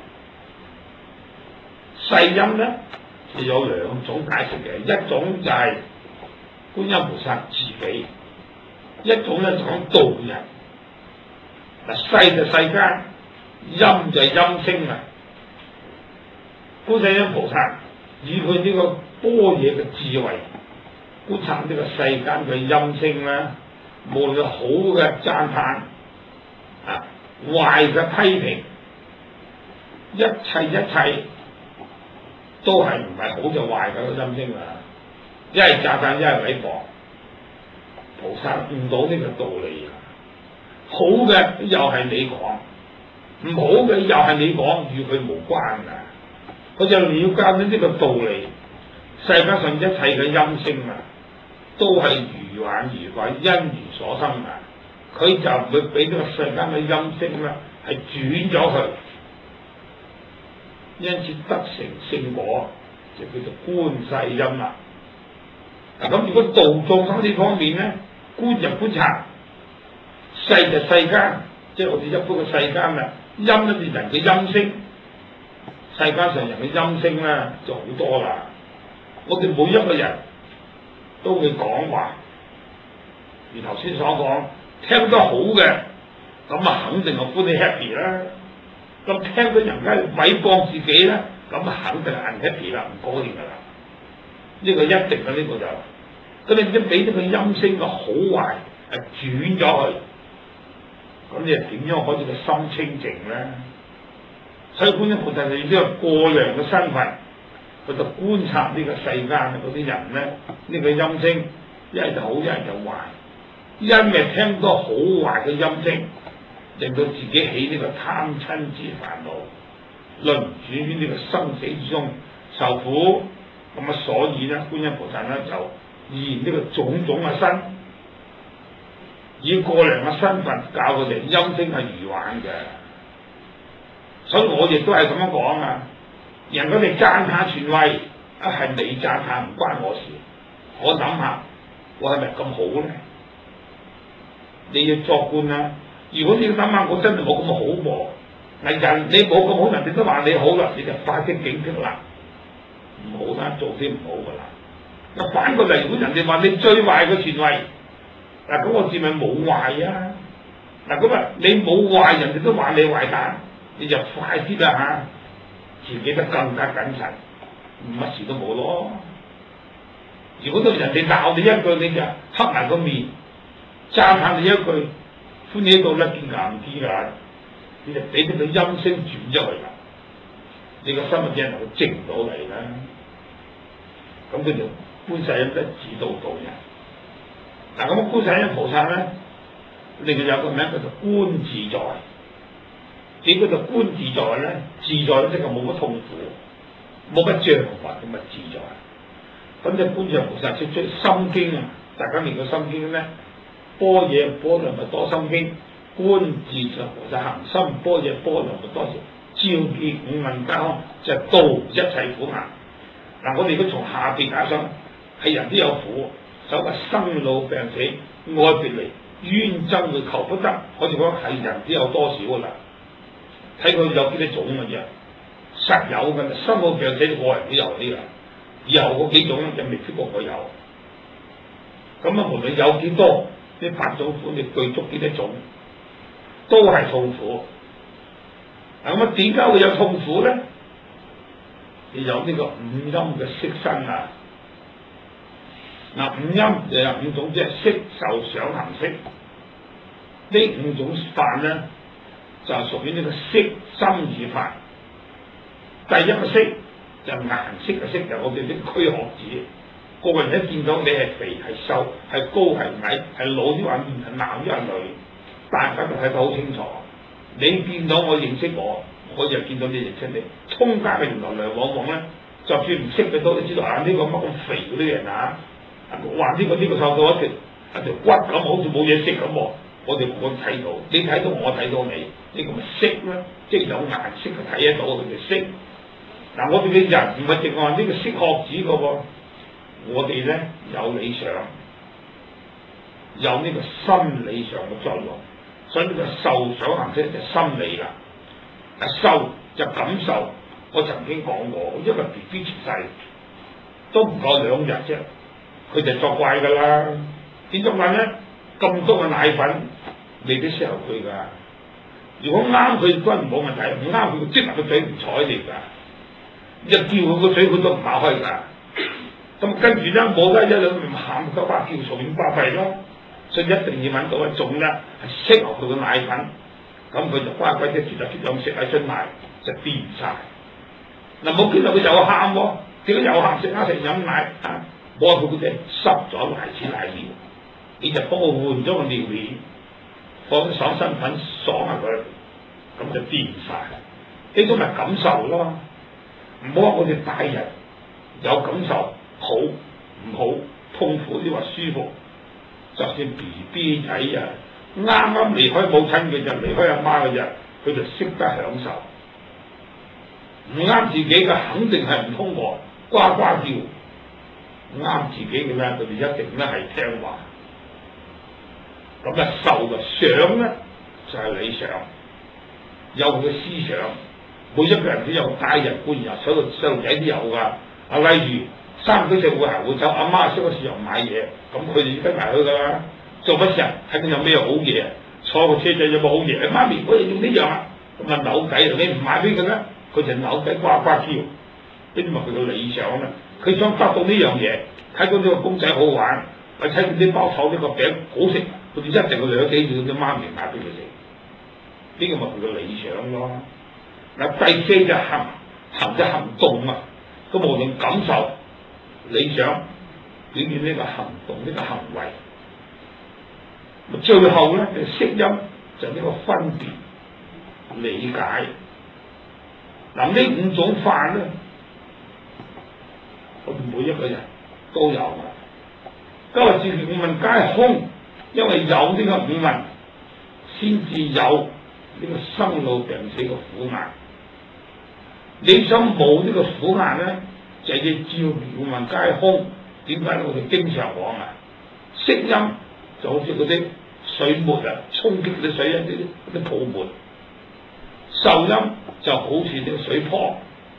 世音咧就有兩種解釋嘅，一種就係觀音菩薩自己，一種咧就講度人。嗱，世就世間，音就係音聲啊。觀世音菩薩以佢呢個般若嘅智慧，觀察呢個世間嘅音聲啦，無論好嘅讚歎。啊，壞嘅批評，一切一切都係唔係好就壞嘅個音聲啊！一係讚歎，一係毀謗。菩薩悟到呢個道理啊！好嘅又係你講，唔好嘅又係你講，與佢無關噶。佢就了解到呢個道理，世界上一切嘅音聲啊，都係如幻如化，因緣所生啊！佢就唔會俾呢個世間嘅音聲咧，係轉咗去，因此得成聖果，就叫做觀世音啦。嗱，咁如果度眾生呢方面咧，觀就觀察世就世間，即係我哋一般嘅世間啊，音咧就人嘅音聲，世間上人嘅音聲咧就好多啦。我哋每一個人都會講話，如頭先所講。聽得好嘅，咁啊肯定係歡喜 happy 啦。咁聽到人家毀謗自己咧，咁啊肯定係 unhappy 啦，唔高興噶啦。呢、這個一定嘅，呢、這個就咁你唔知俾呢個音聲嘅好壞係轉咗去，咁你係點樣可以個心清淨咧？所以觀音菩薩就要呢個過量嘅身份， 佢就觀察呢個世間嗰啲人咧，呢、這個音聲一係就好，一係就壞，因為聽多好壞嘅音聲，令到自己起呢個貪嗔痴煩惱，輪轉於呢個生死之中受苦。咁啊，所以咧，觀音菩薩咧就現呢個種種嘅身，以過量嘅身份教佢哋音聲係如幻嘅。所以我亦都係咁樣講啊！人哋哋讚歎傳位，啊係你讚歎唔關我事。我諗下，我係咪咁好咧？你要作觀啦。如果你諗下，我真係冇咁好噃，嗱人你冇咁好，人哋都話你好啦，你就快啲警惕啦。唔好啦，做啲唔好噶啦。嗱反過嚟，如果人哋話你最壞嘅傳位，嗱咁我自咪冇壞啊。嗱咁啊，你冇壞，人哋都話你壞蛋，你就快啲啦嚇，自己得更加謹慎，乜事都冇咯。如果到人哋鬧你一句，你就黑埋個面，讚歎你一句，歡喜到甩件硬啲㗎，你就俾啲個音聲轉咗去啦。你個心啊，只能夠靜到嚟啦。咁佢就觀世音得指導道人。嗱咁觀世音菩薩咧，另外有個名叫做觀自在。點叫做觀自在咧？自在咧即係冇乜痛苦，冇乜障礙咁啊自在。咁就觀世音菩薩出出心經啊，大家念個心經咧，般若波羅蜜多心經，觀自在菩薩行深般若波羅蜜多時，照見五蘊皆空，就係度一切苦難。嗱，我哋如果從下邊解上，係人都有苦，所謂生老病死、愛別離、冤憎會求不得，我哋講係人都有多少噶啦。睇佢有幾多種嘅啫，實有嘅，生老病死個人都有啲啦，以後嗰幾種就未必個個有。咁啊，無論有幾多，呢八種苦你具足幾多種，都係痛苦。嗱咁啊，點解會有痛苦咧？你有呢個五陰嘅色身啊！嗱，五陰就有五種，即係色、受、想、行、識。呢五種法咧，就係屬於呢個色心二法。第一個色就係顏色嘅色，就係我哋啲軀殼子。個個人一見到你係肥係瘦係高係矮係老啲話面係男啲係女，大家都睇得好清楚。你見到我認識我，我就見到你認識你。通街嘅原來來往往咧，就算唔識嘅都知道啊！呢、這個乜咁肥嗰啲人啊，話呢、這個呢、這個瘦到一條一條骨咁，好似冇嘢識咁喎。我哋我睇到，你睇到我睇到你，呢、這個咪識咧，即係有顏色嘅睇得到佢哋識。嗱，我哋嘅人唔係淨話呢個識學子嘅喎，我哋咧有理想，有呢個心理上嘅作用，所以呢個受想行識就心理啦。啊，受就感受，我曾經講過，因為 B B 出世都唔夠兩日啫，佢就作怪㗎啦。點作怪咧？咁多嘅奶粉未必適合佢㗎。如果啱佢當然冇問題，唔啱佢個擠埋個嘴唔睬你㗎。一叫佢個嘴佢都唔擘開㗎。咁跟住咧冇得一兩唔喊鳩巴叫嘈咁巴閉咯。所以一定要揾到一種咧係適合佢嘅奶粉。咁佢就乖乖啲啜下啜下食喺樽奶就變晒。嗱，冇見到佢又喊喎，點解又喊食下食飲奶啊？摸到佢隻濕咗奶屎奶尿，你就幫我換咗個尿片，放爽身粉爽下佢，咁就變晒。呢種咪感受咯。唔好話我哋大人有感受好唔好，痛苦啲話舒服，就算 B B 仔啊。啱啱離開母親嘅就離開阿媽嘅啫，佢就識得享受。唔啱自己嘅肯定係唔通過，呱呱叫。啱自己嘅咧，佢哋一定咧係聽話。咁啊受嘅想咧就係、是、理想，有佢嘅思想。每一個人都有大人觀然，所有細路仔都有㗎。啊，例如三幾歲會行會走，阿媽識嗰時候買嘢，咁佢哋跟埋去㗎啦。做乜事啊？睇佢有咩好嘢，坐個車仔有冇好嘢？媽咪，我哋用呢樣啊，咁啊扭計，你唔買俾佢咧，佢就扭計呱呱叫。呢啲咪佢個理想啦。佢想得到呢樣嘢，睇到呢個公仔好玩，或者睇到啲包頭呢個餅好食，佢哋一定去兩幾要啲媽咪買俾佢食。呢個咪佢個理想咯。嗱，第四就行，行就行動啊。 都無論感受、理想、表現呢個行動、呢、這個行為，最後咧嘅識音就呢個分別、理解。嗱，呢五種法咧，我哋每一個人都有嘅。今日照見五蘊皆空，因為有呢個五蘊，先至有呢個生老病死嘅苦難。你想冇呢個苦難咧，就要照見五蘊皆空。點解我哋經常講啊？識音就好似嗰啲水沫啊，衝擊啲水啊，啲啲泡沫；受音就好似啲水泡；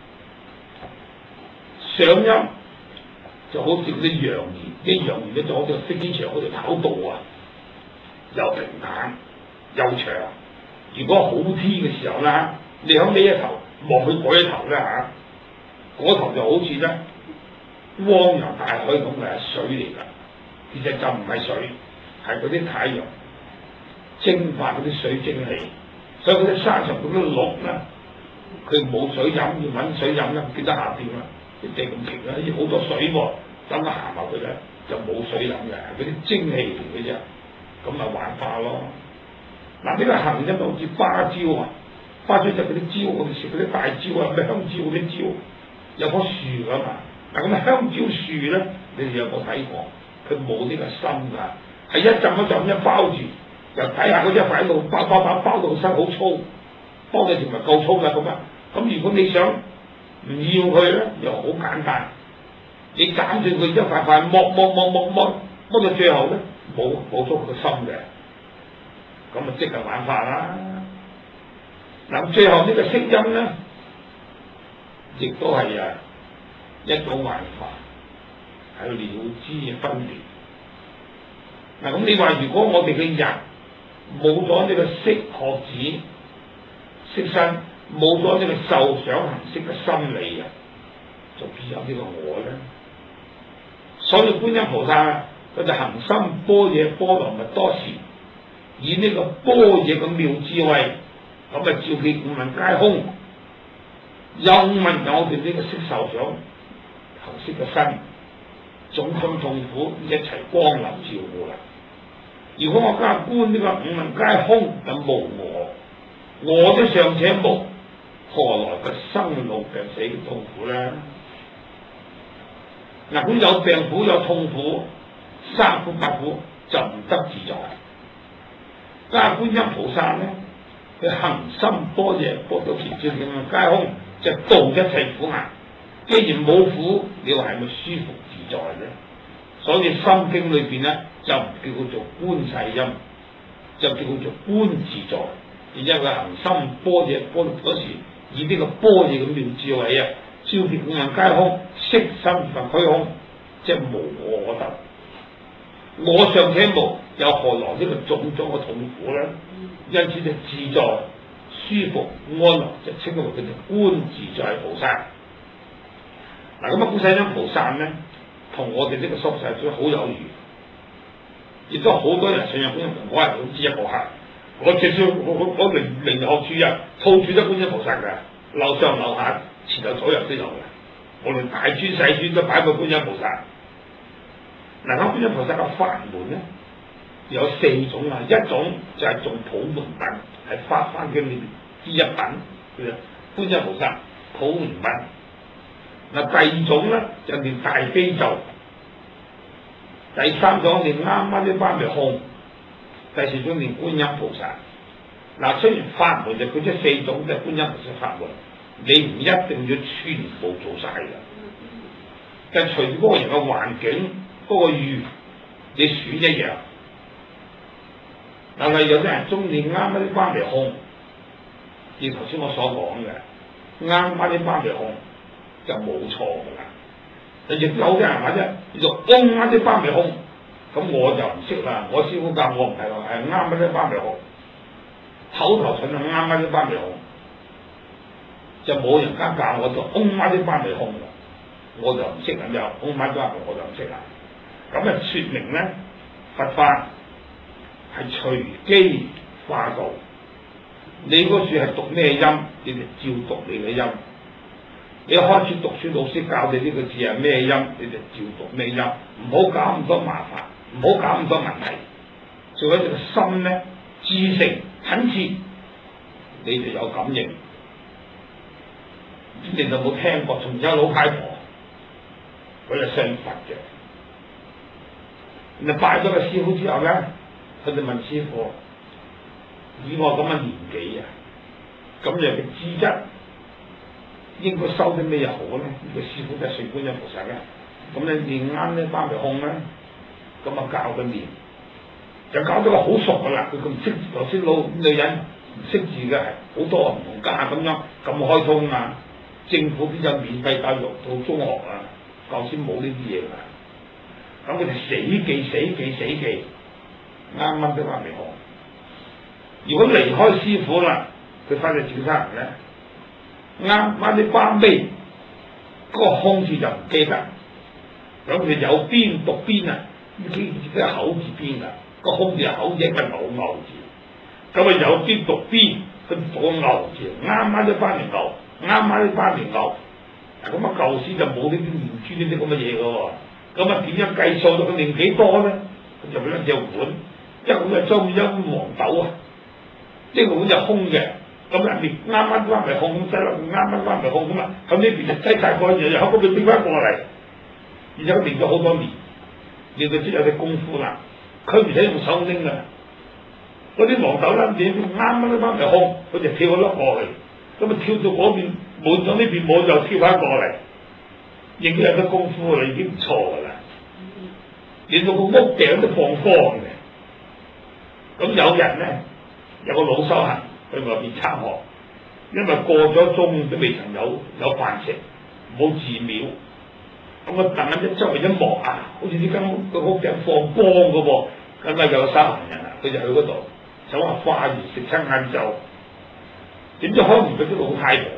想音就好似嗰啲揚言，啲揚言咧就好似飛機場嗰條跑道啊，又平坦又長。如果好天嘅時候啦，你響呢一頭望去嗰一頭咧嚇，嗰頭就好似咧汪洋大海咁嘅水嚟㗎。其實就唔係水，係嗰啲太陽蒸發嗰啲水蒸氣。所以嗰啲山上嗰啲鹿咧，佢冇水飲，要揾水飲啦，見得下邊啦，啲地咁平啦，要好多水喎，等佢行埋去咧就冇水飲嘅，嗰啲蒸氣嚟嘅啫，咁咪幻化咯。嗱，呢個行音就好似芭蕉啊，芭蕉就嗰啲蕉，我哋食嗰啲大蕉啊，咩香蕉嗰啲蕉，有棵樹㗎嘛。嗱，咁啊香蕉樹咧，你哋有冇睇過？佢冇呢個心㗎，係一浸一浸一包住，由底下嗰一塊喺度包包包包到個身好粗，包到條咪夠粗㗎咁啊。咁如果你想唔要佢咧，又好簡單，你斬斷佢一塊塊，剝剝剝剝剝，剝到最後咧冇冇咗佢個心嘅，咁啊即係玩法啦。嗱，最後呢個識音咧，亦都係啊一種玩法。係了知嘅分別。嗱，咁你話如果我哋嘅人冇咗呢個識學止、識身，冇咗呢個受想行識嘅心理啊，就變有呢個我咧。所以觀音菩薩啊，佢就行深般若波羅蜜多時，以呢個般若嘅妙智慧，咁啊照見五蘊皆空，有五蘊有我哋呢個識受想行識嘅身。種種痛苦一齊光臨照顧啦。如果我加觀呢個五蘊皆空，咁無我，我都尚且無，何來個生老病死嘅痛苦咧？嗱，咁有病苦有痛苦，三苦八苦就唔得自在。加觀音菩薩咧，佢行深般若波羅蜜多時，照見五蘊皆空，就度一切苦難。既然冇苦，你話係咪舒服自在咧？所以《心經》裏邊咧就唔叫佢做觀世音，就叫佢做觀自在。而因為行深般若波羅蜜多時，以呢個般若嘅妙智慧啊，照見五蘊皆空，悉心及虛空，即係無我可得。我尚且無，又何來呢個種種嘅痛苦咧？因此就自在、舒服、安樂，就稱為佢哋觀自在菩薩。嗱，咁啊，觀世音菩薩咧，同我哋呢個宿世主好有緣，亦都好多人信仰觀音菩薩。我係好知一個客，我最少我我我靈靈學處啊，套處都觀音菩薩嘅，樓上樓下前後左右都有嘅。我哋大尊細尊都擺過觀音菩薩。嗱，咁觀音菩薩嘅法門咧有四種啊，一種就係做普門品，係法華經裏邊之一品嘅觀音菩薩普門品。嗱，第二種咧就念大悲咒，第三種念啱啱啲班咪空，第四種念觀音菩薩。嗱，雖然法門就佢即四種即係觀音菩薩法門，你唔一定要全部做晒嘅，就隨住嗰個人嘅環境嗰、嗰個遇，你選一樣。但係有啲人中意啱啱啲班咪空，而頭先我所講嘅啱啱啲班咪空。就冇錯㗎啦，亦都有啲人話啫，叫做嗡啱啲班咪空，咁我就唔識啦。我師傅教我唔係話係啱啱啲班咪空，口頭上係啱啱啲班咪空，就冇人家教我做嗡啱啲班咪空，我就唔識咁就嗡啱啲班咪我就唔識啦。咁啊，説明咧佛法係隨機化度，你嗰處係讀咩音，你就照讀你嘅音。 你開始讀書，老師教你呢個字係咩音，你就照讀咩音，唔好搞咁多麻煩，唔好搞咁多問題。做喺你個心咧，至誠懇切，你就有感應。你哋有冇聽過？從前有老太婆，佢就信佛嘅。你拜咗個師傅之後咧，佢就問師傅：以我咁嘅年紀啊，咁樣嘅資質，應該修啲咩嘢好咧？呢個師傅就係水觀音菩薩啦。咁你練啱咧，翻嚟空啦，咁啊教佢練，就搞到佢好熟噶啦。佢咁唔識，頭先老女人唔識字嘅，好多唔同家咁樣咁開通啊！政府邊有免費教育到中學啊？舊先冇呢啲嘢㗎。咁佢哋死記死記死記，啱啱都翻嚟學。如果離開師傅啦，佢翻去照生人咧，啱啱啲班尾嗰個空字就唔記得，咁佢有邊讀邊啊？呢啲自己口字邊啊，個空字係口字一個牛牛字，咁啊有邊讀邊，佢讀個牛字，啱啱都翻嚟牛，啱啱都翻嚟牛，咁啊舊時就冇呢啲念珠呢啲咁嘅嘢㗎喎。咁啊點樣計數到佢練幾多咧？咁就俾兩隻碗，一碗就裝一碗黃豆啊，呢個碗就空嘅，咁入面啱啱翻嚟空咁擠落，啱啱翻嚟空咁啊，咁呢邊就擠晒過去，又喺嗰邊變翻過嚟，而且佢練咗好多年，練到知有啲功夫啦。佢唔使用手拎啊，嗰啲黃豆咧，你啱啱都翻嚟空，佢就跳咗粒過去，咁啊跳到嗰邊冇咗呢邊冇就跳翻過嚟。已經有啲功夫啦，已經唔錯噶啦。連到個屋頂都放光嘅。咁有人咧，有個老修行去外邊參學，因為過咗鐘都未曾有有飯食，冇寺廟。咁啊，等緊一周圍一望啊，好似呢間個屋頂放光嘅噃，咁啊有修行人啊，佢就去嗰度想話化緣食餐晏晝，點知開門嗰啲老太婆。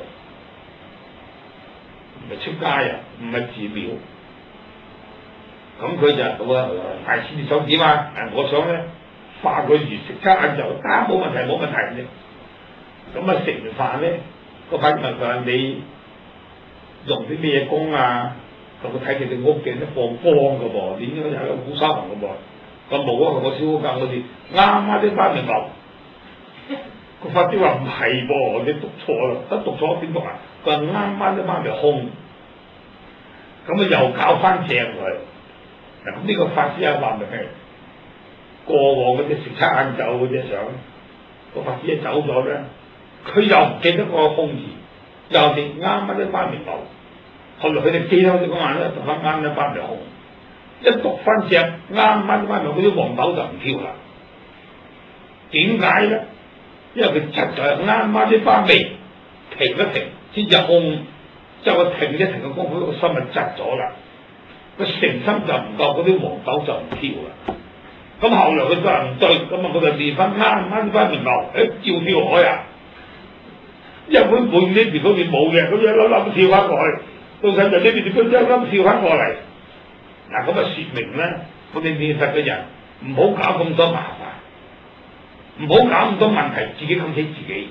唔係出街啊，唔係寺廟，咁佢就話：大師你想點啊？誒，我想咧化個緣食餐晏晝，啊冇問題冇問題嘅。咁啊食完飯咧，個朋友問佢話：你用啲咩嘢功啊？咁我睇佢哋屋頂都放光嘅噃，你應該有好修行嘅噃。咁冇啊，我師傅教我哋啱啱啲翻嚟牛。個法師話唔係噃，你讀錯啦，一讀錯點讀啊？佢話啱啱都翻嚟空，咁啊又搞翻正佢。嗱咁呢個法師啊話明係過往嗰啲食餐晏晝嗰隻相，個法師一走咗咧，佢又唔記得個空字，又係啱啱都翻嚟牛。後來佢哋記得嗰隻眼咧，讀翻啱都翻嚟空，一讀翻正啱啱翻嚟嗰啲黃豆就唔跳啦。點解咧？因為佢實在啱啱啲翻嚟停一停，先至空，就個停一停嘅功夫，個心就窒咗啦。個誠心就唔夠，嗰啲黃豆就唔跳啦。咁後來佢話唔對，咁啊佢就練翻啱啱翻嚟牛，誒、欸、照跳海啊！一碗半呢邊嗰邊冇嘅，咁一粒粒跳翻過去，到時就呢邊就一粒跳翻過嚟。嗱咁啊説明咧，我哋練佛嘅人唔好搞咁多麻煩。唔好搞咁多問題，自己冚死自己。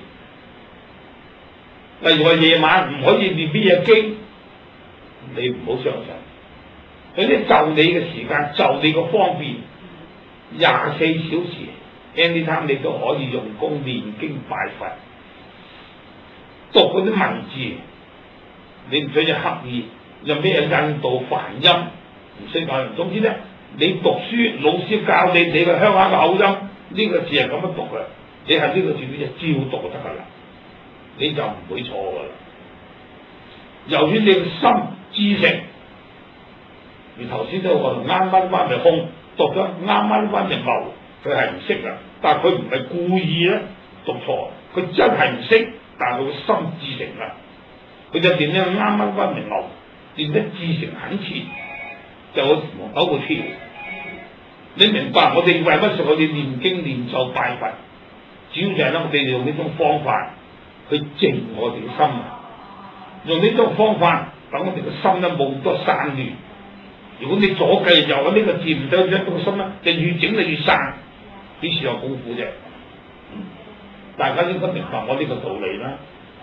例如話夜晚唔可以練啲嘢經，你唔好相信。佢啲就你嘅時間，就你個方便，廿四小時 anytime 你都可以用功練經拜佛，讀嗰啲文字，你唔使要刻意用咩印度梵音，唔需教人。總之咧，你讀書老師教你你個鄉下嘅口音。呢個字係咁樣讀嘅，你係呢個字你就照讀就得噶啦，你就唔會錯噶啦。由於你個心知誠，而頭先都話啱啱翻嚟空，讀咗啱啱翻嚟牛，佢係唔識噶，但係佢唔係故意咧讀錯，佢真係唔識，但係佢個心知誠啦，佢就練咧啱啱翻嚟牛，練得知誠懇切，就好黃豆個跳。你明白我哋為乜事？我哋念經念咒拜佛，主要就係咧，我哋用呢種方法去靜我哋嘅心啊！用呢種方法，等我哋嘅心咧冇咁多散亂。如果你左計右揾呢個字唔對，一個心咧就越整就越散，幾時有功夫啫？大家應該明白我呢個道理啦。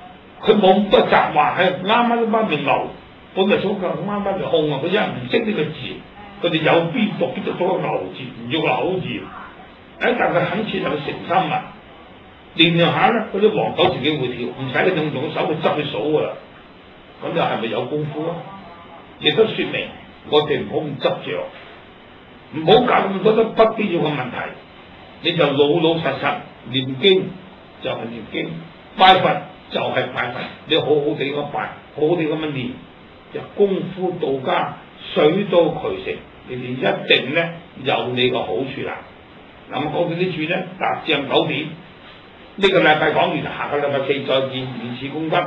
佢冇咁多雜話，係啱啱都翻嚟牛，本來所講啱啱就空啊！佢一唔識呢個字，佢哋有邊讀邊讀咗個牛字，唔要個口字。誒，但佢肯切入去誠心啊！練練下咧，嗰啲黃狗自己會跳，唔使佢用用手去執去數噶啦。咁就係咪有功夫啊？亦都説明我哋唔好咁執着，唔好搞咁多得不必要嘅問題。你就老老實實念經就係念經，拜佛就係拜佛。你好好地咁拜，好好地咁樣念，就功夫到家，水到渠成，你哋一定咧有你個好處啦。咁講到呢處咧，達正九點。呢個禮拜講完，下個禮拜四再見，如此功德，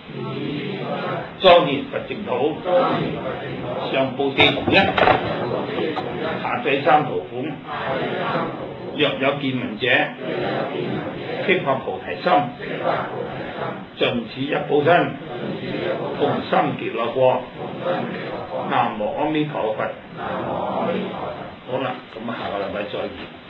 莊嚴佛淨土，上報四重恩，下濟三途苦。若有見聞者，悉發菩提心，盡此一報身，同心結樂過。南無阿彌陀佛。好啦，咁啊，下個禮拜再見。